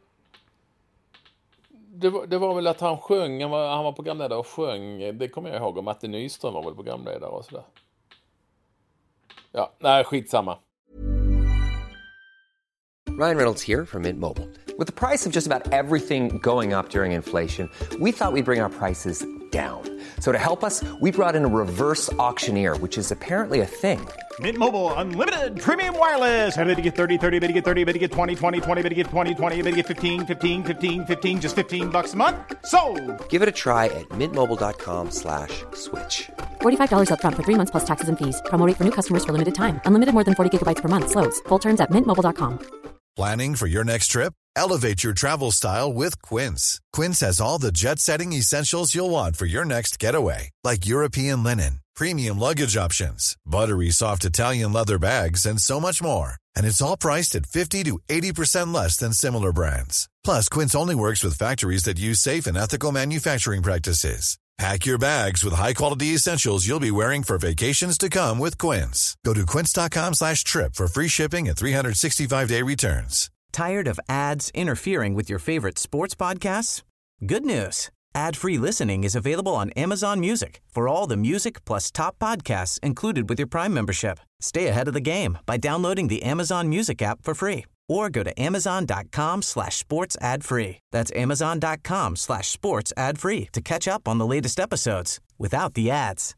Det var väl att han sjöng, han var programledare och sjöng, det kommer jag ihåg, och Matte Nyström var väl programledare och sådär. Ja, nej, skitsamma. Ryan Reynolds here from Mint Mobile. With the price of just about everything going up during inflation, we thought we'd bring our prices down. So to help us, we brought in a reverse auctioneer, which is apparently a thing. Mint Mobile Unlimited Premium Wireless. How to get 30, 30, bit to get 30, bit to get 20, 20, 20, bit to get 20, 20, bit to get 15, 15, 15, 15, just $15 a month? Sold! Give it a try at mintmobile.com/switch. $45 up front for 3 months plus taxes and fees. Promo rate for new customers for limited time. Unlimited more than 40 gigabytes per month. Slows full terms at mintmobile.com. Planning for your next trip? Elevate your travel style with Quince. Quince has all the jet-setting essentials you'll want for your next getaway, like European linen, premium luggage options, buttery soft Italian leather bags, and so much more. And it's all priced at 50 to 80% less than similar brands. Plus, Quince only works with factories that use safe and ethical manufacturing practices. Pack your bags with high-quality essentials you'll be wearing for vacations to come with Quince. Go to quince.com/trip for free shipping and 365-day returns. Tired of ads interfering with your favorite sports podcasts? Good news. Ad-free listening is available on Amazon Music for all the music plus top podcasts included with your Prime membership. Stay ahead of the game by downloading the Amazon Music app for free or go to amazon.com/sports ad free. That's amazon.com/sports ad free to catch up on the latest episodes without the ads.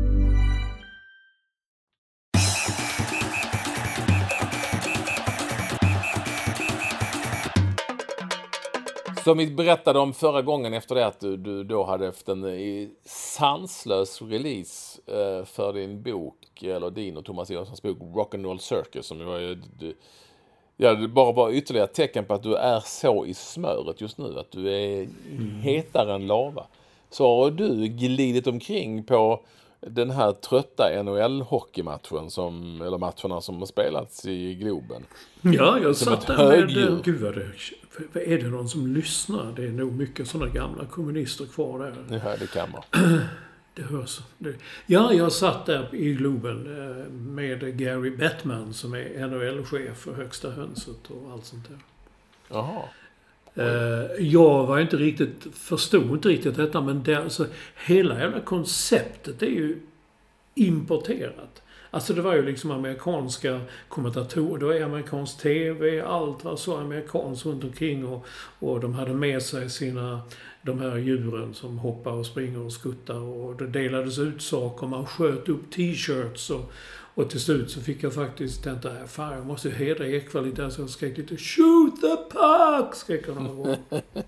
Som vi berättade om förra gången efter det att du då hade haft en sanslös release för din bok, eller din och Thomas Jonssons bok Rock'n'Roll Circus, som var ju det bara ytterligare tecken på att du är så i smöret just nu, att du är hetare än lava. Så har du glidit omkring på den här trötta NHL-hockeymatchen eller matcherna som har spelats i Globen. Ja, jag satt där med... Gud vad är det någon som lyssnar? Det är nog mycket sådana gamla kommunister kvar där. Ja, det kan man. Det hörs. Ja, jag satt där i Globen med Gary Bettman som är NHL-chef för Högsta hönset och allt sånt där. Jaha. Jag var förstod inte riktigt detta, men hela jävla konceptet är ju importerat. Alltså det var ju liksom amerikanska kommentatorer, det var amerikansk tv, allt var så amerikanskt runt omkring och de hade med sig de här djuren som hoppar och springer och skuttar och det delades ut saker, man sköt upp t-shirts och till slut så fick jag faktiskt tänka, fan jag måste hedra Ekvall lite, så jag skrek lite shoot the puck, skrek jag någon gång.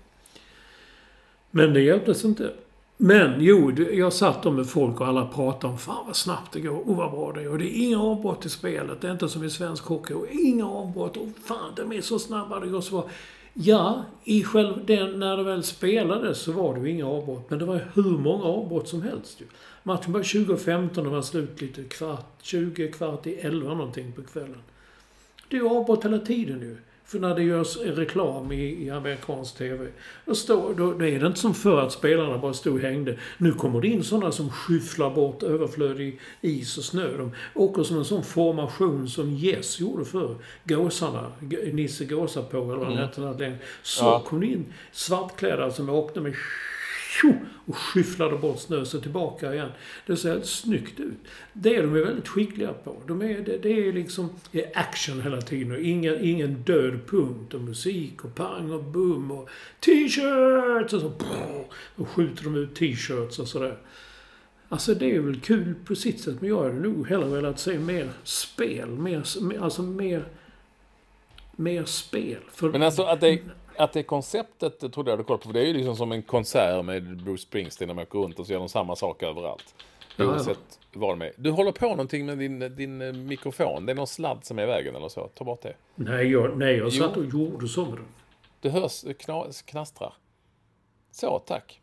Men det hjälptes inte. Men jo, jag satt med folk och alla pratade om fan vad snabbt det går och vad bra det är. Och det är inga avbrott i spelet, det är inte som i svensk hockey. Och inga avbrott, och fan de är så snabba, det går så bra. Ja, när det väl spelades så var det ju inga avbrott. Men det var hur många avbrott som helst ju. Matchen var 20:15 och var slut lite kvart i 11 någonting på kvällen. Det är ju avbrott hela tiden nu. För när det görs reklam i amerikansk tv, då är det inte som för att spelarna bara stod och hängde. Nu kommer det in sådana som skyfflar bort överflödig is och snö. De åker som en sån formation som Yes gjorde för gåsarna. Nisse gåsar på, eller vad han hette. Så kom det in svartklädda som åkte med och skyfflade bort snö så tillbaka igen. Det ser helt snyggt ut. Det är de väldigt skickliga på. Det är liksom action hela tiden och ingen död punkt och musik och pang och boom och t-shirts och så och skjuter de ut t-shirts och sådär. Alltså det är väl kul på sitt sätt, men jag hade nog hellre velat se mer spel, mer spel. Men alltså att det konceptet trodde jag hade koll på, för det är ju liksom som en konsert med Bruce Springsteen när man går runt och så gör de samma sak överallt. Oavsett vad de är. Du håller på någonting med din mikrofon. Det är någon sladd som är i vägen eller så. Ta bort det. Nej, jag satt och gjorde så med den. Det hörs knastrar. Så, tack.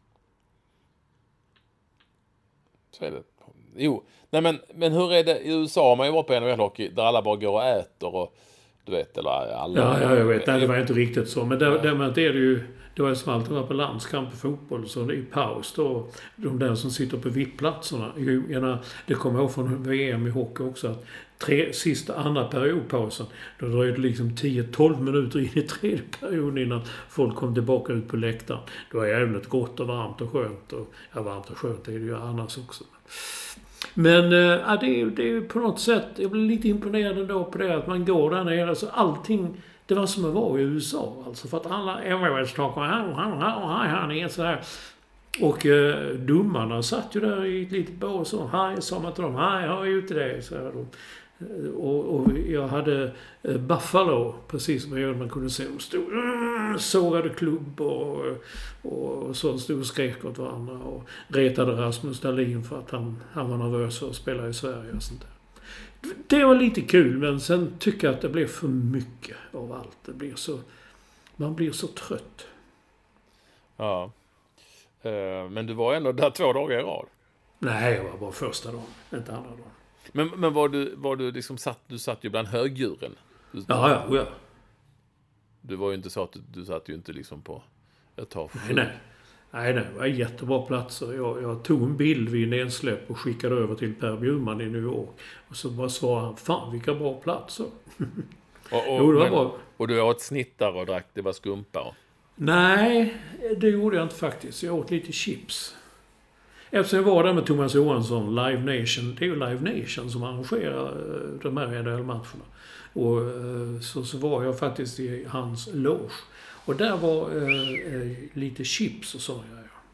Så är det. Jo, nej men hur är det i USA? Har man ju varit på NHL-hockey där alla bara går och äter och du vet, eller alla... Ja, jag vet. Nej, det var inte riktigt så. Men därmed är det ju... Det var ju som alltid var på landskamp i fotboll. Så i paus då, de där som sitter på VIP-platserna. Det kommer jag ihåg från VM i hockey också. Att andra periodpausen, då dröjde det liksom 10-12 minuter in i tredje perioden innan folk kom tillbaka ut på läktaren. Det var jävligt gott och varmt och skönt. Varmt och skönt är det ju annars också. Men det är på något sätt, jag blir lite imponerad ändå på det att man går där nere, så allting Det var som att vara i USA. Alltså för att alla MLS-talkare, han är så här. Och domarna satt ju där i ett litet bås och hej, sa man till dem, hej, jag är ute det. Så här, och jag hade Buffalo, precis som man kunde se. Och stod sågade klubb och så stod och skrek åt varandra. Och retade Rasmus Dahlin för att han var nervös för att spela i Sverige och sånt där. Det var lite kul, men sen tycker jag att det blev för mycket av allt. Man blir så trött. Ja. Men du var ändå där 2 dagar i rad. Nej, jag var bara första dagen, inte andra dagen. Men var du liksom du satt ju bland högdjuren? Ja. Du var ju inte så att du satt ju inte liksom på ett tag. Nej, det var jättebra platser. Jag tog en bild vid nedsläpp och skickade över till Per Bjurman i New York. Och så bara svarade han, fan vilka bra platser. Jo, det var bra. Och du åt snittar och drack, det var skumpa? Nej, det gjorde jag inte faktiskt. Jag åt lite chips. Eftersom jag var där med Thomas Johansson, Live Nation. Det är ju Live Nation som arrangerar de här NHL-matcherna. Och så var jag faktiskt i hans loge. Och där var lite chips och så.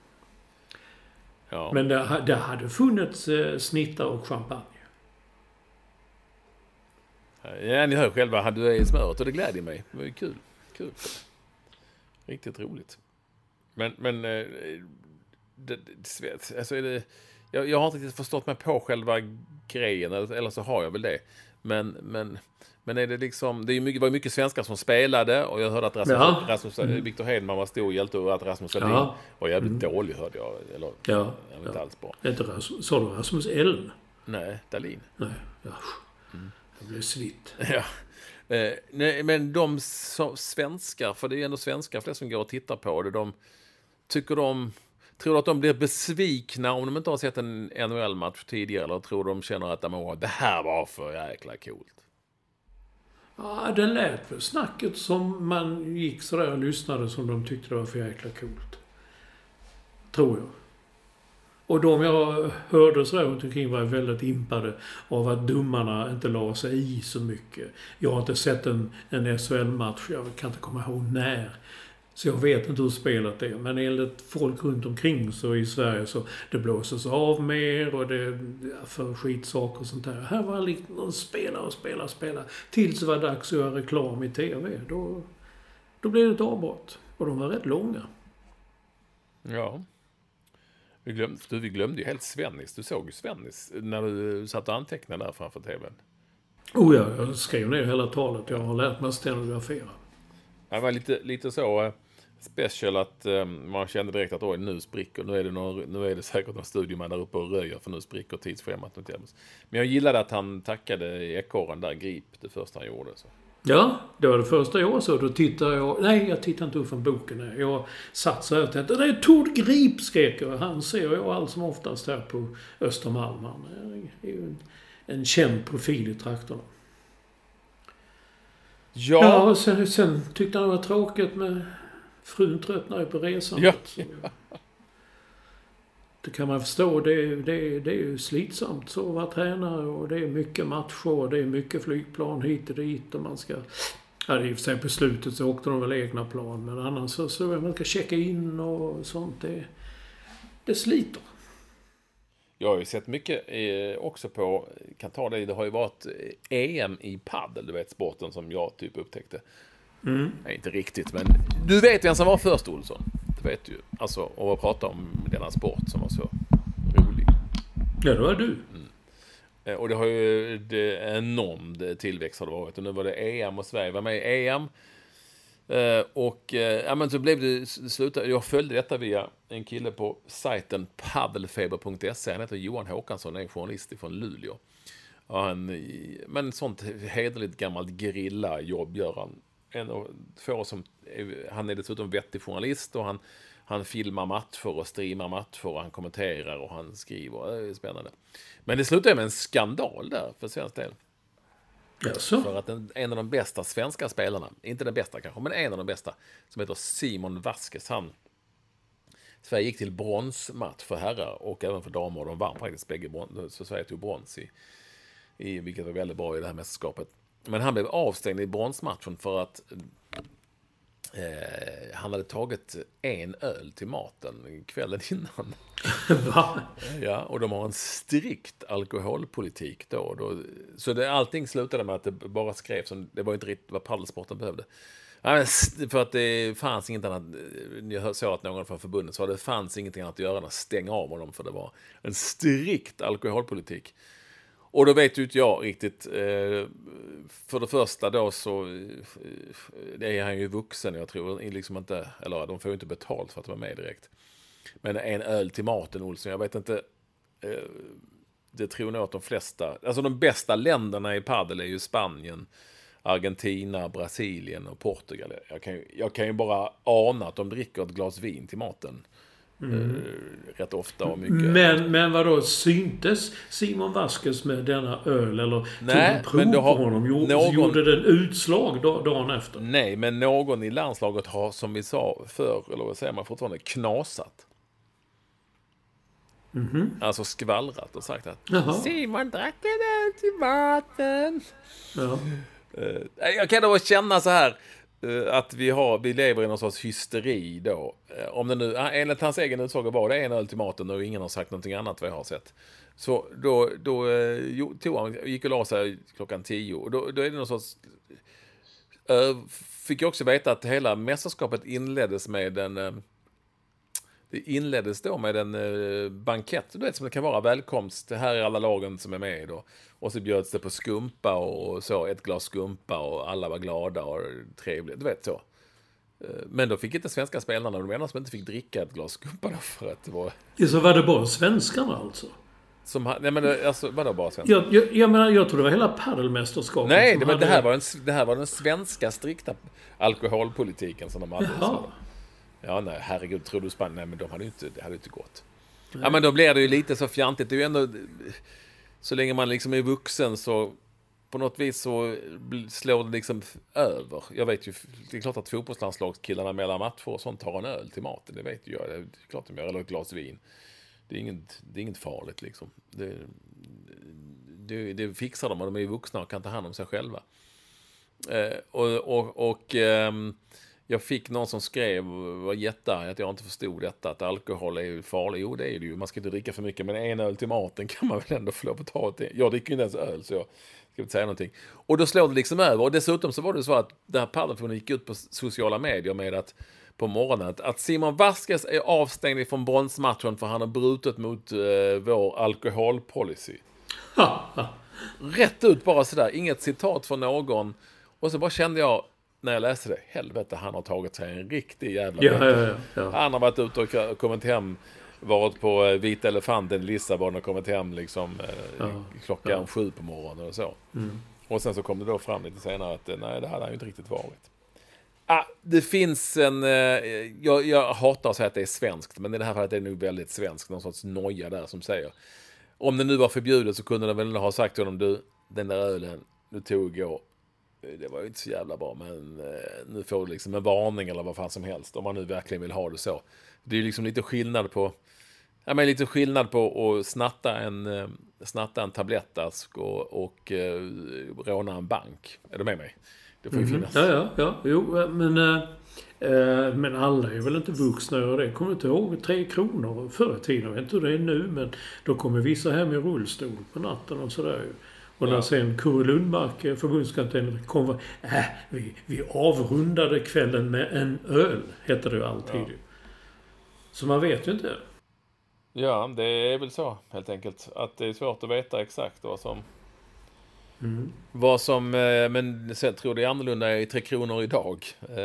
Ja. Men det hade funnits snittar och champagne. Ja, ni hör själva, du är i smöret och det glädjer mig. Det var ju kul. Riktigt roligt. Men alltså jag har inte riktigt förstått mig på själva grejen, eller så har jag väl det. Men är det liksom, det var mycket svenskar som spelade, och jag hörde att Victor Hedman var stor hjälte, och att Rasmus Dahlin var jävligt dålig, hörde jag. Eller, jag vet inte alls bra. Sa du Rasmus Elm? Nej, Dahlin. Nej, jag blev svitt. Ja. Nej, men de svenskar, för det är ändå svenskar flest som går och tittar på det, tror du att de blir besvikna om de inte har sett en NHL-match tidigare, eller tror de känner att det här var för jäkla coolt? Ja, det lät för snacket som man gick sådär och lyssnade som de tyckte det var för jäkla coolt. Tror jag. Och de jag hörde sådär runt omkring var väldigt impade av att domarna inte la sig i så mycket. Jag har inte sett en SHL-match, jag kan inte komma ihåg när. Så jag vet inte hur spelet är. Men enligt folk runt omkring så i Sverige så det blåses av mer och det för skitsaker och sånt där. Här var liksom spela. Tills det var dags att göra reklam i tv. Då blev det ett avbrott. Och de var rätt långa. Ja. Vi glömde ju helt Svennis. Du såg ju Svennis när du satt och antecknade där framför tvn. Jag skrev ner hela talet. Jag har lärt mig stenografera. Det var lite så special att man kände direkt att nu spricker. Nu är det säkert någon studieman där uppe och röjer, för nu spricker tidsschemat. Men jag gillade att han tackade ekorren där, Grip, det första han gjorde. Så. Ja, det var det första jag så. Då tittade jag... Nej, jag tittade inte upp från boken. Jag satt så här och tänkte, det är Tord Grip, skrek jag. Han ser jag allt som oftast här på Östermalm. Han är ju en känd profil i traktorn. Ja, och sen tyckte han det var tråkigt med frun tröttnade på resan. Ja. Det kan man förstå. Det är ju slitsamt så att vara tränare, och det är mycket matcher och det är mycket flygplan hit och dit, och man ska... Ja, i och för sig på slutet så åkte de väl egna plan, men annars så man ska checka in och sånt. Det sliter. Jag har ju sett mycket också på, kan ta det har ju varit EM i paddel, du vet, sporten som jag typ upptäckte. Nej, inte riktigt, men du vet vem som var först, Olsson. Det vet du ju. Alltså, och prata om denna sport som var så rolig. Ja, det var du. Och det har ju enorm tillväxt har det varit. Och nu var det EM och Sverige var med i EM. Men så blev det sluta. Jag följde detta via en kille på sajten paddelfeber.se. Han heter Johan Håkansson, är journalist från Luleå. Men sånt hederligt gammalt grilla-jobb gör han. Han är dessutom vettig journalist, och han filmar matcher och streamar matcher, och han kommenterar och han skriver. Det är spännande. Men det slutar med en skandal där för svensk del. Jaså? För att en av de bästa svenska spelarna, inte den bästa kanske, men en av de bästa, som heter Simon Vasquez, Sverige gick till bronsmatch för herrar och även för damer, och de vann faktiskt bägge brons, så Sverige tog brons i vilket var väldigt bra i det här mästerskapet. Men han blev avstängd i bronsmatchen för att han hade tagit en öl till maten kvällen innan. Va? Ja, och de har en strikt alkoholpolitik då. Så allting slutade med att det bara skrevs som, det var inte riktigt vad paddelsporten behövde. Ja, för att det fanns inget annat, jag såg att någon från förbundet sa att det fanns ingenting annat att göra än att stänga av honom, för det var en strikt alkoholpolitik. Och då vet ju inte jag riktigt, för det första då så det är han ju vuxen, jag tror liksom inte, eller de får ju inte betalt för att vara med direkt. Men en öl till maten, Olsson, jag vet inte, det tror nog att de flesta, alltså de bästa länderna i paddel är ju Spanien, Argentina, Brasilien och Portugal. Jag kan ju bara ana att de dricker ett glas vin till maten. Rätt ofta och mycket. Men vadå, syntes Simon Vasquez med denna öl? Eller nej, tog en prov på honom? Gjorde den utslag dagen efter? Nej, men någon i landslaget har, som vi sa förr, eller vad säger man fortfarande, knasat. Alltså skvallrat och sagt att Simon drack en öl till maten. Ja. Jag kan då känna så här att vi lever i någon sorts hysteri då. Om det nu, enligt hans egen utsaga var det en öl till maten och ingen har sagt någonting annat vad jag har sett. Så då tog han, gick och la sig 10:00 och då är det någon sorts fick jag också veta att hela mästerskapet inleddes med en bankett, du vet, som det kan vara välkomst. Det här är alla lagen som är med då. Och så bjöds det på skumpa och så, ett glas skumpa och alla var glada och trevliga, du vet så. Men då fick inte svenska spelarna, de enda som inte fick dricka ett glas skumpa då, för att det var... Så var det bara svenskarna alltså? Nej men alltså, vadå bara svenska? Jag menar, jag tror det var hela paddelmästerskapet. Nej, det här var den svenska strikta alkoholpolitiken som de hade. Ja, nej, herregud, tror du Spanien? Nej, men det hade inte gått. Nej. Ja, men då blir det ju lite så fjantigt. Det är ju ändå, så länge man liksom är vuxen så på något vis så slår det liksom över. Jag vet ju, det är klart att fotbollslandslagskillarna mellan matcher och sånt tar en öl till maten. Det vet ju jag. Det är klart de gör, eller ett glas vin. Det är inget farligt liksom. Det fixar de, och de är ju vuxna och kan ta hand om sig själva. Jag fick någon som skrev, var jättearg att jag inte förstod detta, att alkohol är ju farlig. Jo, det är det ju. Man ska inte dricka för mycket, men en öl till maten kan man väl ändå få lov att ta till. Jag dricker ju inte ens öl, så jag ska inte säga någonting. Och då slår det liksom över. Och dessutom så var det så att det här paddelförbundet gick ut på sociala medier med att på morgonen att Simon Vasquez är avstängd från bronsmatchen för han har brutit mot vår alkoholpolicy. Rätt ut bara sådär, inget citat från någon. Och så bara kände jag, när jag läste det, helvete, han har tagit sig en riktig jävla Ja. Han har varit ute och kommit hem, varit på Vita Elefanten i Lissabon och kommit hem liksom klockan 7 på morgonen och så. Och sen så kom det då fram lite senare att nej, det hade han ju inte riktigt varit. Det finns en... Jag hatar att säga att det är svenskt, men i det här fallet är det nog väldigt svenskt. Någon sorts noja där som säger, om det nu var förbjudet så kunde de väl ha sagt till honom, du, den där ölen du tog igår, det var ju inte så jävla bra, men nu får du liksom en varning eller vad fan som helst, om man nu verkligen vill ha det så. Det är ju liksom lite skillnad på att snatta en tablettask och råna en bank. Är du med mig? Det får ju finnas. Ja. Jo, men alla är väl inte vuxna och det. Kommer inte ihåg 3 kronor förr i tiden. Jag vet inte hur det är nu, men då kommer vissa hem i rullstol på natten och sådär ju. Och när sen Kurre Lundmark, förbundskapten, kom, vi avrundade kvällen med en öl, heter det ju alltid. Ja. Så man vet ju inte. Ja, det är väl så helt enkelt. Att det är svårt att veta exakt vad som men sen tror det är annorlunda i 3 kronor idag.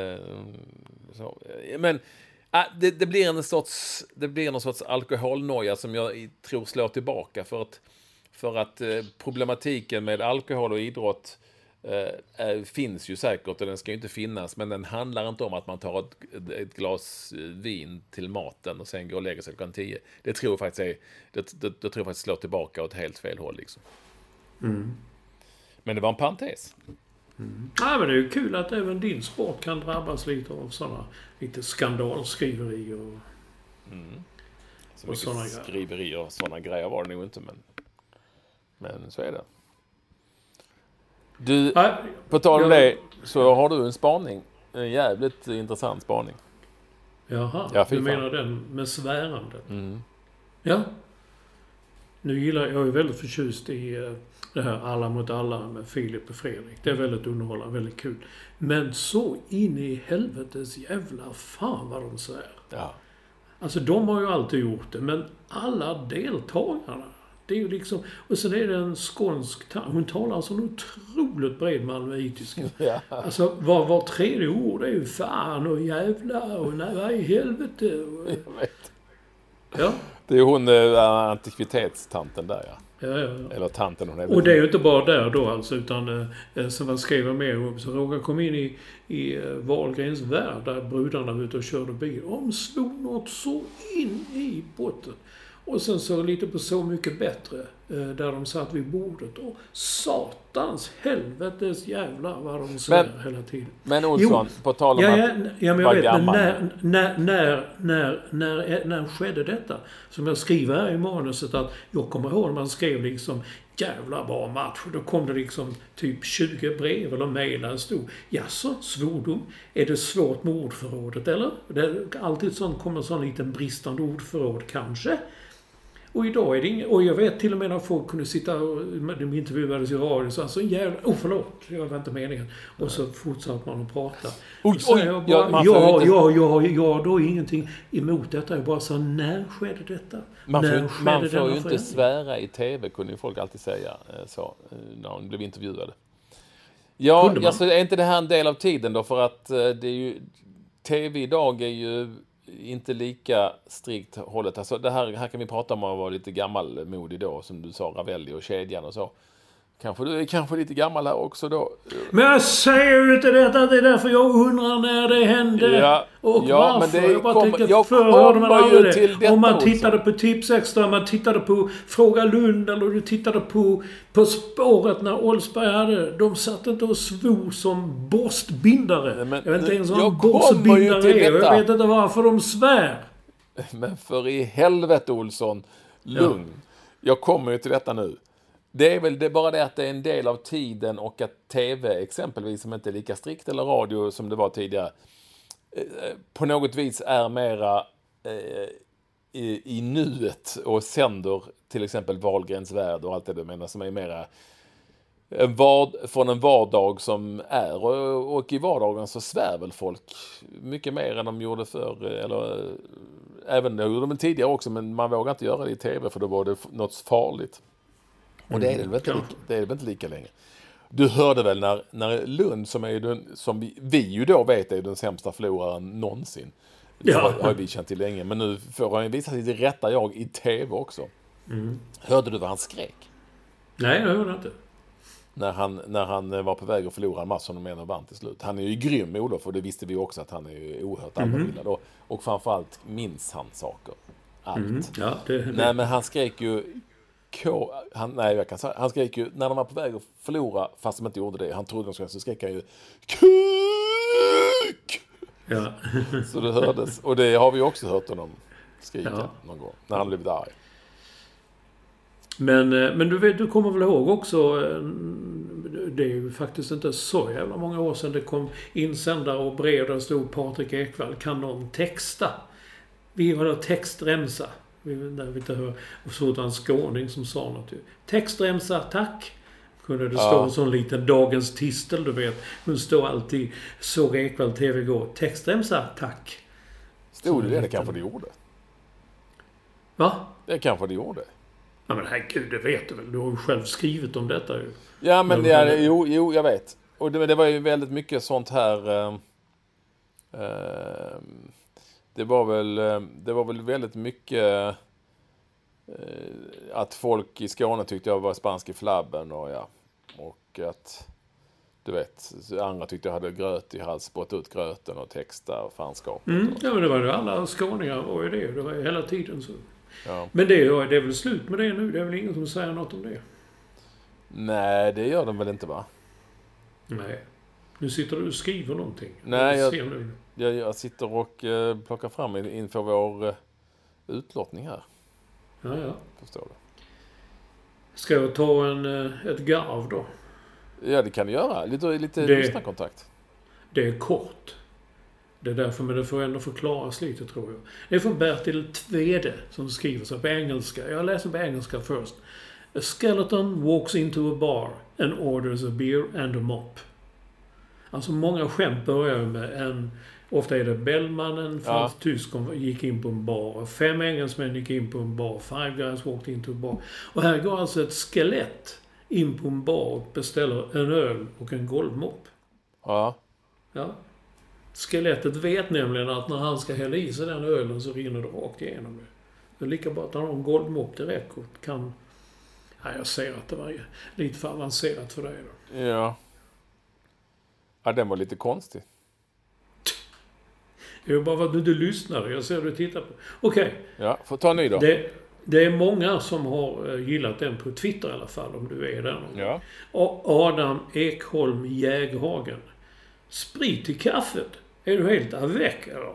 Men det blir någon sorts alkoholnoja som jag tror slår tillbaka, för att problematiken med alkohol och idrott finns ju säkert, och den ska ju inte finnas, men den handlar inte om att man tar ett glas vin till maten och sen går och lägger sig klockan 10. Det tror jag faktiskt slår tillbaka åt helt fel håll liksom. Men det var en parentes. Ja, men det är ju kul att även din sport kan drabbas lite av sådana lite skandalskriverier och sådana skriverier och sådana grejer var det nog inte, men så är det. Du, på tal om det så har du en spaning. En jävligt intressant spaning. Jaha, ja, du menar den med svärandet? Mm. Ja. Nu gillar jag är väldigt förtjust i det här Alla mot alla med Filip och Fredrik. Det är väldigt underhållande, väldigt kul. Men så in i helvetes jävla fan vad de svär. Ja. Alltså de har ju alltid gjort det, men alla deltagarna. Det är ju liksom... Och sen är det en skånsk... Hon talar alltså en otroligt bred malmöitiska. Ja. Alltså var tredje ord är ju fan och jävla och nej, vad i helvete. Jag vet. Ja. Det är hon antikvitetstanten där, ja. Ja. Eller tanten hon är. Och det är ju inte bara där då alltså, utan som man skriver mer om, så Roger kom in i Wahlgrens värld där brudarna var ute och körde bil. De slog något så in i botten. Och sen så lite på Så mycket bättre, där de satt vid bordet. Och satans helvetes jävlar vad de svär hela tiden. Men Olsson, på tal om men jag vet, men när skedde detta? Som jag skriver här i manuset, att jag kommer ihåg när man skrev liksom jävla bra match. Då kom det liksom typ 20 brev eller mejl där det stod: jaså, svordom? Är det svårt med ordförrådet eller? Det är alltid kommer sån liten bristande ordförråd kanske. Och idag är det inget... Och jag vet till och med när folk kunde sitta och... De intervjuades i radio så alltså jävla... förlåt, jag var inte meningen. Och så fortsatte man att prata. Jag har då ingenting emot detta. Jag bara sa, när skedde detta? Man får ju inte svära i tv, kunde ju folk alltid säga så, när de blev intervjuade. Ja, alltså är inte det här en del av tiden då? För att det är ju... TV idag är ju... inte lika strikt hållet. Alltså det här kan vi prata om att vara lite gammalmodig då, som du sa, Ravelli och kedjan och så. Du är kanske lite gammal här också då. Men jag säger ju inte detta, det är därför jag undrar när det hände. Ja, och ja, varför. Men det jag bara tänker, förr hörde man aldrig det. Om man tittade på Tips Extra, man tittade på Fråga Lund, eller du tittade på Spåret när Oldsberg hade. De satt inte och svor som borstbindare. Men, jag vet inte ens vad borstbindare är. Jag vet inte varför de svär. Men för i helvete, Olsson, lugn. Ja. Jag kommer ju till detta nu. Det är väl det bara det att det är en del av tiden, och att tv exempelvis, som inte är lika strikt, eller radio som det var tidigare, på något vis är mera i nuet och sänder till exempel Wahlgrens värld och allt det du menar, som är mera från en vardag som är, och i vardagen så svär väl folk mycket mer än de gjorde förr, eller även det gjorde de tidigare också, men man vågar inte göra det i tv för då var det något farligt. Och det är det väl inte lika länge. Du hörde väl när Lund, som är ju som vi ju då vet är den sämsta förloraren någonsin. Det har vi känt till länge. Men nu får han visa sig rätta jag i tv också. Mm. Hörde du vad han skrek? Nej, jag hörde inte. När han var på väg att förlora en match som de menar vann till slut. Han är ju grym, Olof, och det visste vi också, att han är ju oerhört allvarlig. Och framförallt minns han saker. Allt. Nej, men han skrek ju... Han skrek ju när de var på väg att förlora, fast de inte gjorde det. Han trodde de skulle, så skrek han ju KUK! Ja. Så det hördes. Och det har vi också hört honom skrika någon gång när han blev arg. Men du vet, du kommer väl ihåg också, det är ju faktiskt inte så jävla många år sedan det kom insändare och brev där stod Patrik Ekwall, kan någon texta? Vi var då textremsa. Där vi inte hör, och så var en skåning som sa något. Textremsa, tack. Kunde det stå en sån liten Dagens Tistel, du vet. Hon står alltid, såg Ekwall TV gå. Textremsa, tack. Stod det kanske det gjorde. Va? Det kanske det gjorde. Ja, men herregud, det vet du väl. Du har ju själv skrivit om detta ju. Ja, men jo, jag vet. Och det var ju väldigt mycket sånt här... Det var väl väldigt mycket att folk i Skåne tyckte jag var spansk i flabben, och att du vet, andra tyckte jag hade gröt i hals, spått ut gröten och texta och fanskapet. Ja, men det var ju alla skåningar och det var ju hela tiden så. Ja. Men det är väl slut med det nu, det är väl ingen som säger något om det. Nej, det gör de väl inte, va? Nej. Nu sitter du och skriver någonting. Nej, jag sitter och plockar fram inför vår utlottning här. Ja. Förstår du? Ska jag ta ett garv då? Ja, det kan du göra. Lite lyssnarkontakt. Det är kort. Det är därför, men det får ändå förklaras lite, tror jag. Det är från Bertil Tvede som skriver så på engelska. Jag läser på engelska först. A skeleton walks into a bar and orders a beer and a mop. Alltså många skämt börjar med ofta är det Bellman, en fransk tysk gick in på en bar. 5 engelsmän gick in på en bar. 5 guys walked into a bar. Och här går alltså ett skelett in på en bar och beställer en öl och en golvmopp. Ja. Skelettet vet nämligen att när han ska hälla i sig den ölen så rinner det rakt igenom det. Det är lika bra att han har en golvmopp direkt och kan... Ja, jag ser att det var lite för avancerat för dig då. Ja. Ja, den var lite konstig. Det är bara vad du inte lyssnar. Jag ser att du tittar på. Okej. Ja, får ta en ny då. Det är många som har gillat den på Twitter i alla fall, om du är där någon. Ja. Och Adam Ekholm Jäghagen. Sprit i kaffet. Är du helt avec eller?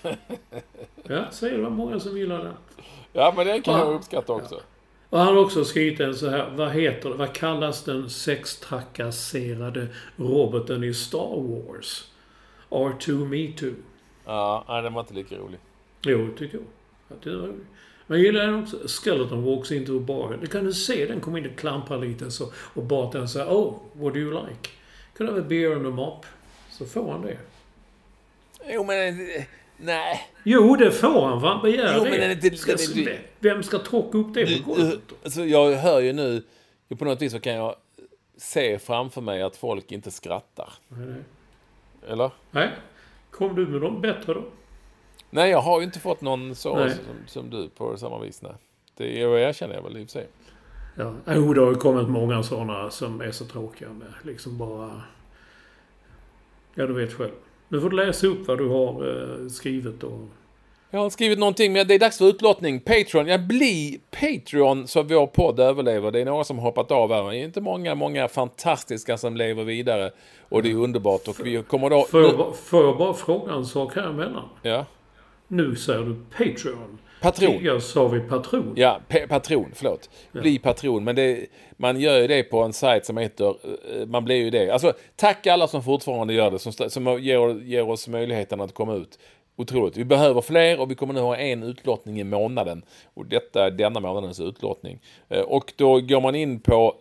Ja, säger det var många som gillar den. Ja, men det kan jag uppskatta också. Ja. Och han har också skrivit en så här, vad kallas den sextrakasserade roboten i Star Wars? R2-Me2. Ja, den var inte lika rolig. Jo, tycker jag. Det var roligt. Men jag gillar den också. Skeleton walks into a bar. Det kan du se, den kommer in och klampar lite så, och bartendern säger, oh, what do you like? Could I have a beer and a mop? Så får han det. Jo, men... Nej. Jo, det får han. Vad begär det? Men vem ska tråka upp det på golvet? Alltså, jag hör ju nu... På något vis så kan jag se framför mig att folk inte skrattar. Nej. Eller? Nej. Kom du med dem bättre då? Nej, jag har ju inte fått någon så som du på samma vis. Nej. Det erkänner jag väl i och för sig. Ja, det har ju kommit många sådana som är så tråkiga med. Liksom bara... Ja, du vet själv. Nu får du läsa upp vad du har skrivit. Och... Jag har skrivit någonting, men det är dags för utlottning. Patreon. Jag blir Patreon så vår podd överlever. Det är några som har hoppat av här. Det är inte många fantastiska som lever vidare. Och det är underbart. Och vi kommer då... Får jag bara fråga en sak här emellan? Ja. Nu säger du Patreon. Patron. Tidigare sa vi patron. Ja, patron, förlåt. Bli patron. Men man gör ju det på en sajt som heter... Man blir ju det. Alltså, tack alla som fortfarande gör det. Som ger oss möjligheten att komma ut. Otroligt. Vi behöver fler och vi kommer nu ha en utlottning i månaden. Och detta är denna månadens utlottning. Och då går man in på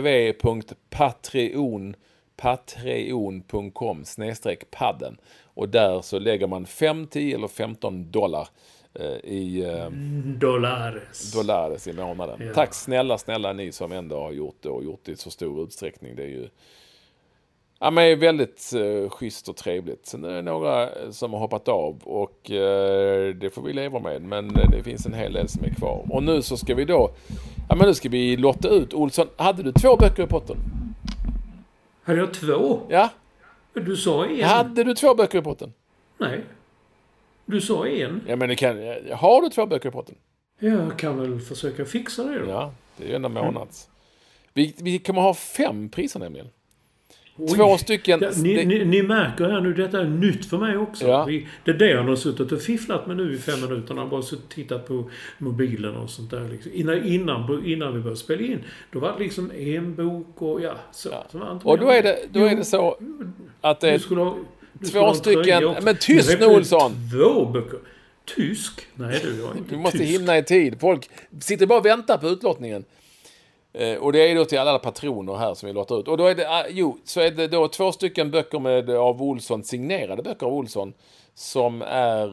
www.patreon.com/padden. Och där så lägger man 5, 10 eller $15 i dollares i månaden. Ja. Tack snälla ni som ändå har gjort det och gjort det i så stor utsträckning. Det är ju men väldigt schysst och trevligt. Sen är det några som har hoppat av och det får vi leva med. Men det finns en hel del som är kvar. Och nu så ska vi då nu ska vi lotta ut. Olsson, hade du 2 böcker i potten? Hade jag 2? Ja. Du sa 1. Hade du 2 böcker i potten? Nej. Du sa 1. Ja, men har du 2 böcker i potten? Jag kan väl försöka fixa det då. Ja, det är ju en månads. Vi kommer ha 5 priser nämligen. Oj. 2 stycken... Ja, ni märker här nu, detta är nytt för mig också. Ja. Det är det jag har suttit och fifflat med nu i 5 minuter. Jag har bara suttit och tittat på mobilen och sånt där. Liksom. Innan vi började spela in, då var det liksom en bok och så. Och då är det så att det är 2 stycken... Men tyst nu, Olsson! 2 böcker. Tysk? Nej, du är inte. Du måste hinna i tid. Folk sitter bara och väntar på utlottningen. Och det är då till alla patroner här som vi låter ut. Och då är det, så är det då 2 stycken böcker av Olsson, signerade böcker av Olsson, som är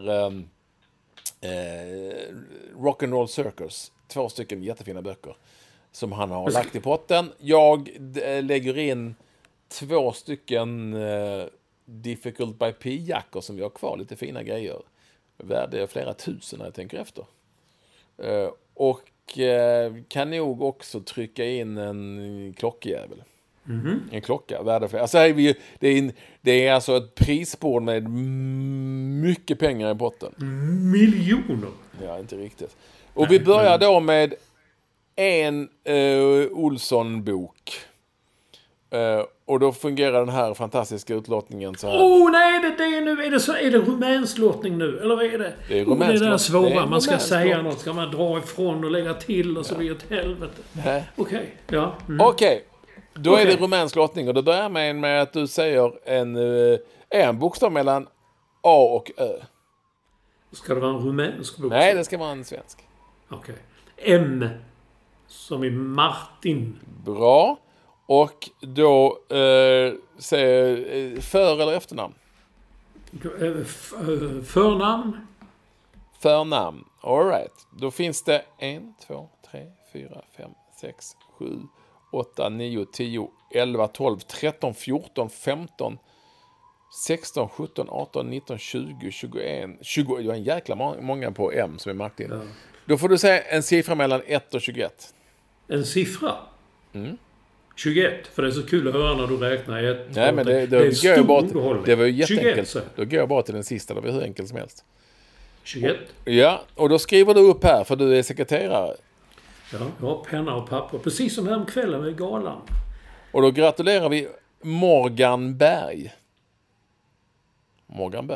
Rock'n'Roll Circus. 2 stycken jättefina böcker som han har lagt i potten. Jag lägger in 2 stycken Difficult by P-jackor som jag har kvar, lite fina grejer. Värde flera tusen när jag tänker efter. Och kan nog också trycka in en klockjävel. Mm-hmm. En klocka, värde. Alltså det är alltså ett prisbord med mycket pengar i botten. Miljoner? Ja, inte riktigt. Och vi börjar då med en Olsson-bok. Och då fungerar den här fantastiska utlottningen så här. Nej, det är nu. Är det rumänsk lottning nu? Eller vad är det? Det är rumänsk det är svåra. Det är man ska säga något. Ska man dra ifrån och lägga till och så blir det ett helvete. Okej. Ja. Okej. Då är det rumänsk lottning och då börjar man med att du säger en bokstav mellan A och Ö. Ska det vara en rumänsk bokstav? Nej, det ska vara en svensk. Okej. M. Som i Martin. Bra. Och då säger för- eller efternamn? Förnamn. Förnamn. All right. Då finns det 1, 2, 3, 4, 5, 6, 7, 8, 9, 10, 11, 12, 13, 14, 15, 16, 17, 18, 19, 20, 21, 20. Det var en jäkla många på M som är Martin. Ja. Då får du säga en siffra mellan 1 och 21. En siffra? 21. För det är så kul att höra när du räknar 1. Nej, men det är stor underhållning. Det var ju jätteenkelt. 21, då går jag bara till den sista. Det var hur enkelt som helst. 21. Och då skriver du upp här för du är sekreterare. Ja, jag har penna och papper. Precis som här kvällen med galan. Och då gratulerar vi Morgan Berg. Morgan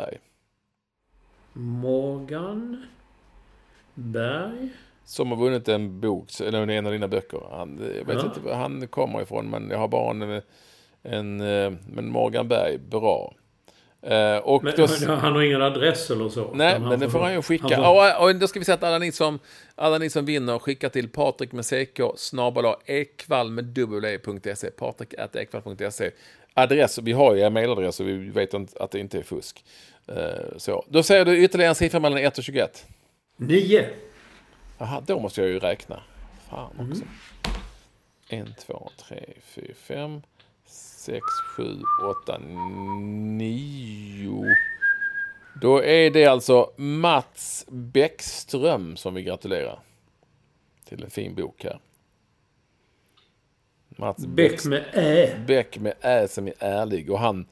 Berg. Som har vunnit en bok, eller en av dina böcker. Jag vet inte var han kommer ifrån, men jag har bara men Morgan Berg, bra. Och men, då, han har ingen adress eller så? Nej, men det får han ju skicka. Och då ska vi säga att alla ni som vinner skickar till Patrik med CK @ekvall.se. Patrik@ekvall.se. Adress, vi har ju en mailadress och vi vet att det inte är fusk. Så. Då säger du ytterligare en siffra mellan 1 och 21. 9. Aha, då måste jag ju räkna. Fan också. 1, 2, 3, 4, 5, 6, 7, 8, 9. Då är det alltså Mats Bäckström som vi gratulerar till en fin bok här. Mats Bäck med Ä. Bäck med Ä som är ärlig. Och han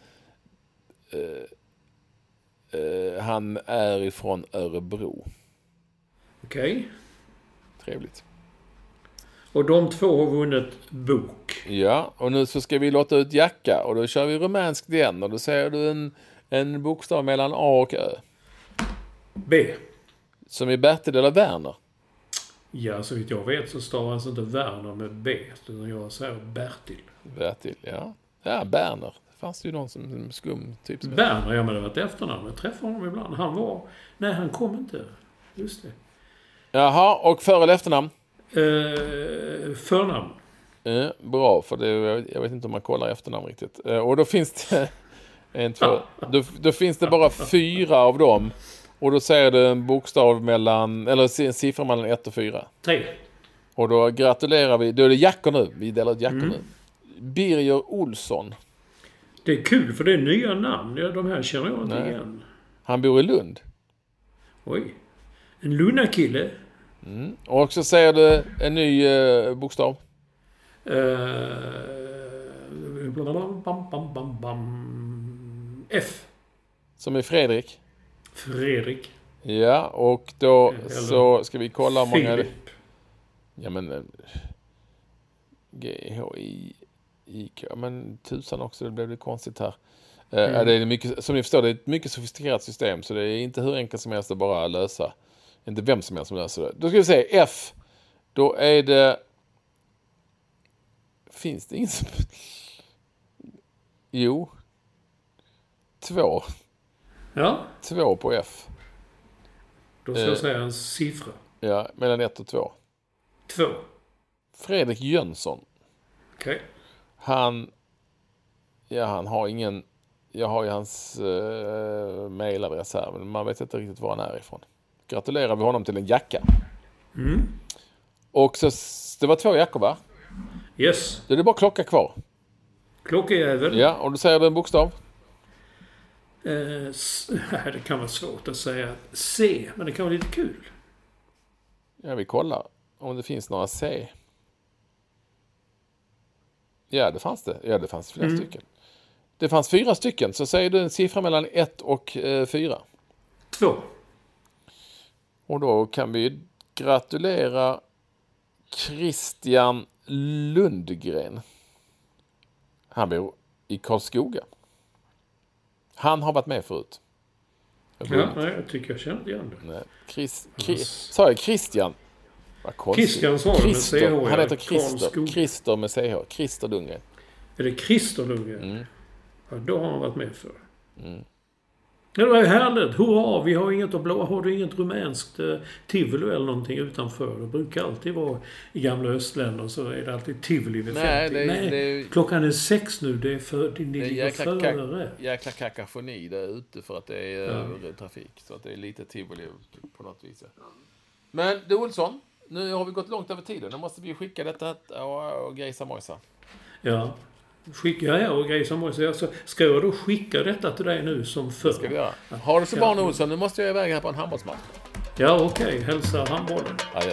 är ifrån Örebro. Okej. Trevligt. Och de två har vunnit bok. Ja, och nu så ska vi låta ut jacka. Och då kör vi rumänskt igen. Och då säger du en bokstav mellan A och Ö. B. Som är Bertil eller Werner? Ja, så vitt jag vet så stavas inte Werner med B. Utan jag säger Bertil. Bertil, ja. Ja, Berner. Det fanns ju någon som skum typ. Werner, ja men det var ett efternamn. Jag träffade honom ibland. Han kom inte. Just det. Jaha, och för- eller efternamn? Förnamn. Bra, för jag vet inte om man kollar efternamn riktigt. Och då finns det då finns det bara 4 av dem. Och då säger du en bokstav mellan, eller en siffra mellan 1 och 4. 3. Och då gratulerar vi, då är det jackor nu. Vi delar ut jackor nu. Birger Olsson. Det är kul för det är nya namn. Ja, de här känner jag inte igen. Han bor i Lund. Oj. En Lundakille. Och så säger du en ny bokstav. F. Som är Fredrik. Fredrik. Ja, och då så ska vi kolla hur många... Filip. Ja, men... G-H-I-K. Men tusan också, det blev lite konstigt här. Det är mycket, som ni förstår, det är ett mycket sofistikerat system. Så det är inte hur enkelt som helst att bara lösa. Inte vem som helst som löser det. Då ska vi se, F. Då är det... Finns det ingen som... Jo. 2. Ja. 2 på F. Då ska jag säga en siffra. Ja, mellan 1 och 2. 2. Fredrik Jönsson. Okej. Han har ingen... Jag har ju hans mailadress här, men man vet inte riktigt var han är ifrån. Gratulerar vi honom till en jacka. Och så, det var 2 jackor, va? Yes. Det är bara klocka kvar. Klockjävel. Ja, och du säger du en bokstav? Det kan vara svårt att säga C, men det kan vara lite kul. Ja, vi kollar om det finns några C. Ja, det fanns det. Ja, det fanns flera stycken. Det fanns 4 stycken, så säger du en siffra mellan 1 och 4. 2. Och då kan vi gratulera Christian Lundgren. Han bor i Karlskoga. Han har varit med förut. Jag tycker jag känner igen det. Sa jag Christian? Christian sa det med CH. Han heter Christer med CH. Christer Lundgren. Är det Christer Lundgren? Ja, då har han varit med för. Det var ju härligt. Hurra, vi har inget att blå. Har du inget rumänskt tivoli eller någonting utanför? Det brukar alltid vara i gamla östländer så är det alltid tivoli vid 50. Nej, klockan är 6 nu. Det är för det ligger före. Jäkla kakafoni där ute för att det är trafik. Så att det är lite tivoli på något vis. Men du Olsson, nu har vi gått långt över tiden. Nu måste vi skicka detta och grejsa mojsa. Ja. Skickar jag och grejsa mojsa. Så ska jag då skicka detta till dig nu som förr? Det ska vi göra. Har du så barn Olsson, nu måste jag iväg här på en handbollsmatch. Ja, okej. Hälsa handbollen. Adjö.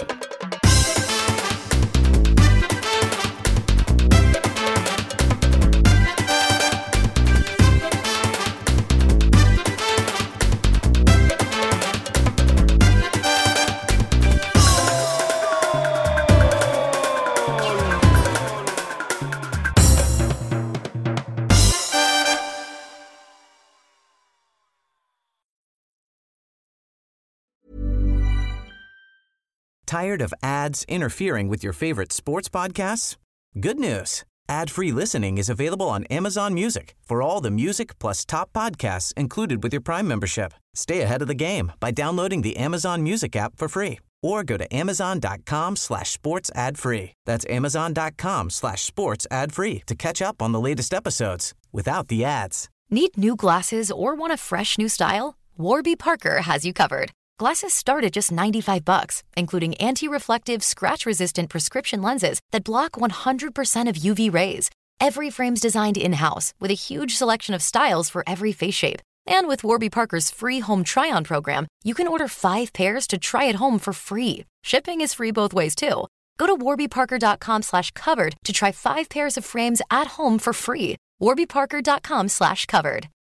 Tired of ads interfering with your favorite sports podcasts? Good news. Ad-free listening is available on Amazon Music for all the music plus top podcasts included with your Prime membership. Stay ahead of the game by downloading the Amazon Music app for free or go to amazon.com/sports ad free. That's amazon.com/sports ad free to catch up on the latest episodes without the ads. Need new glasses or want a fresh new style? Warby Parker has you covered. Glasses start at just $95, including anti-reflective, scratch-resistant prescription lenses that block 100% of UV rays. Every frame's designed in-house with a huge selection of styles for every face shape. And with Warby Parker's free home try-on program, you can order 5 pairs to try at home for free. Shipping is free both ways, too. Go to warbyparker.com/covered to try 5 pairs of frames at home for free. warbyparker.com/covered.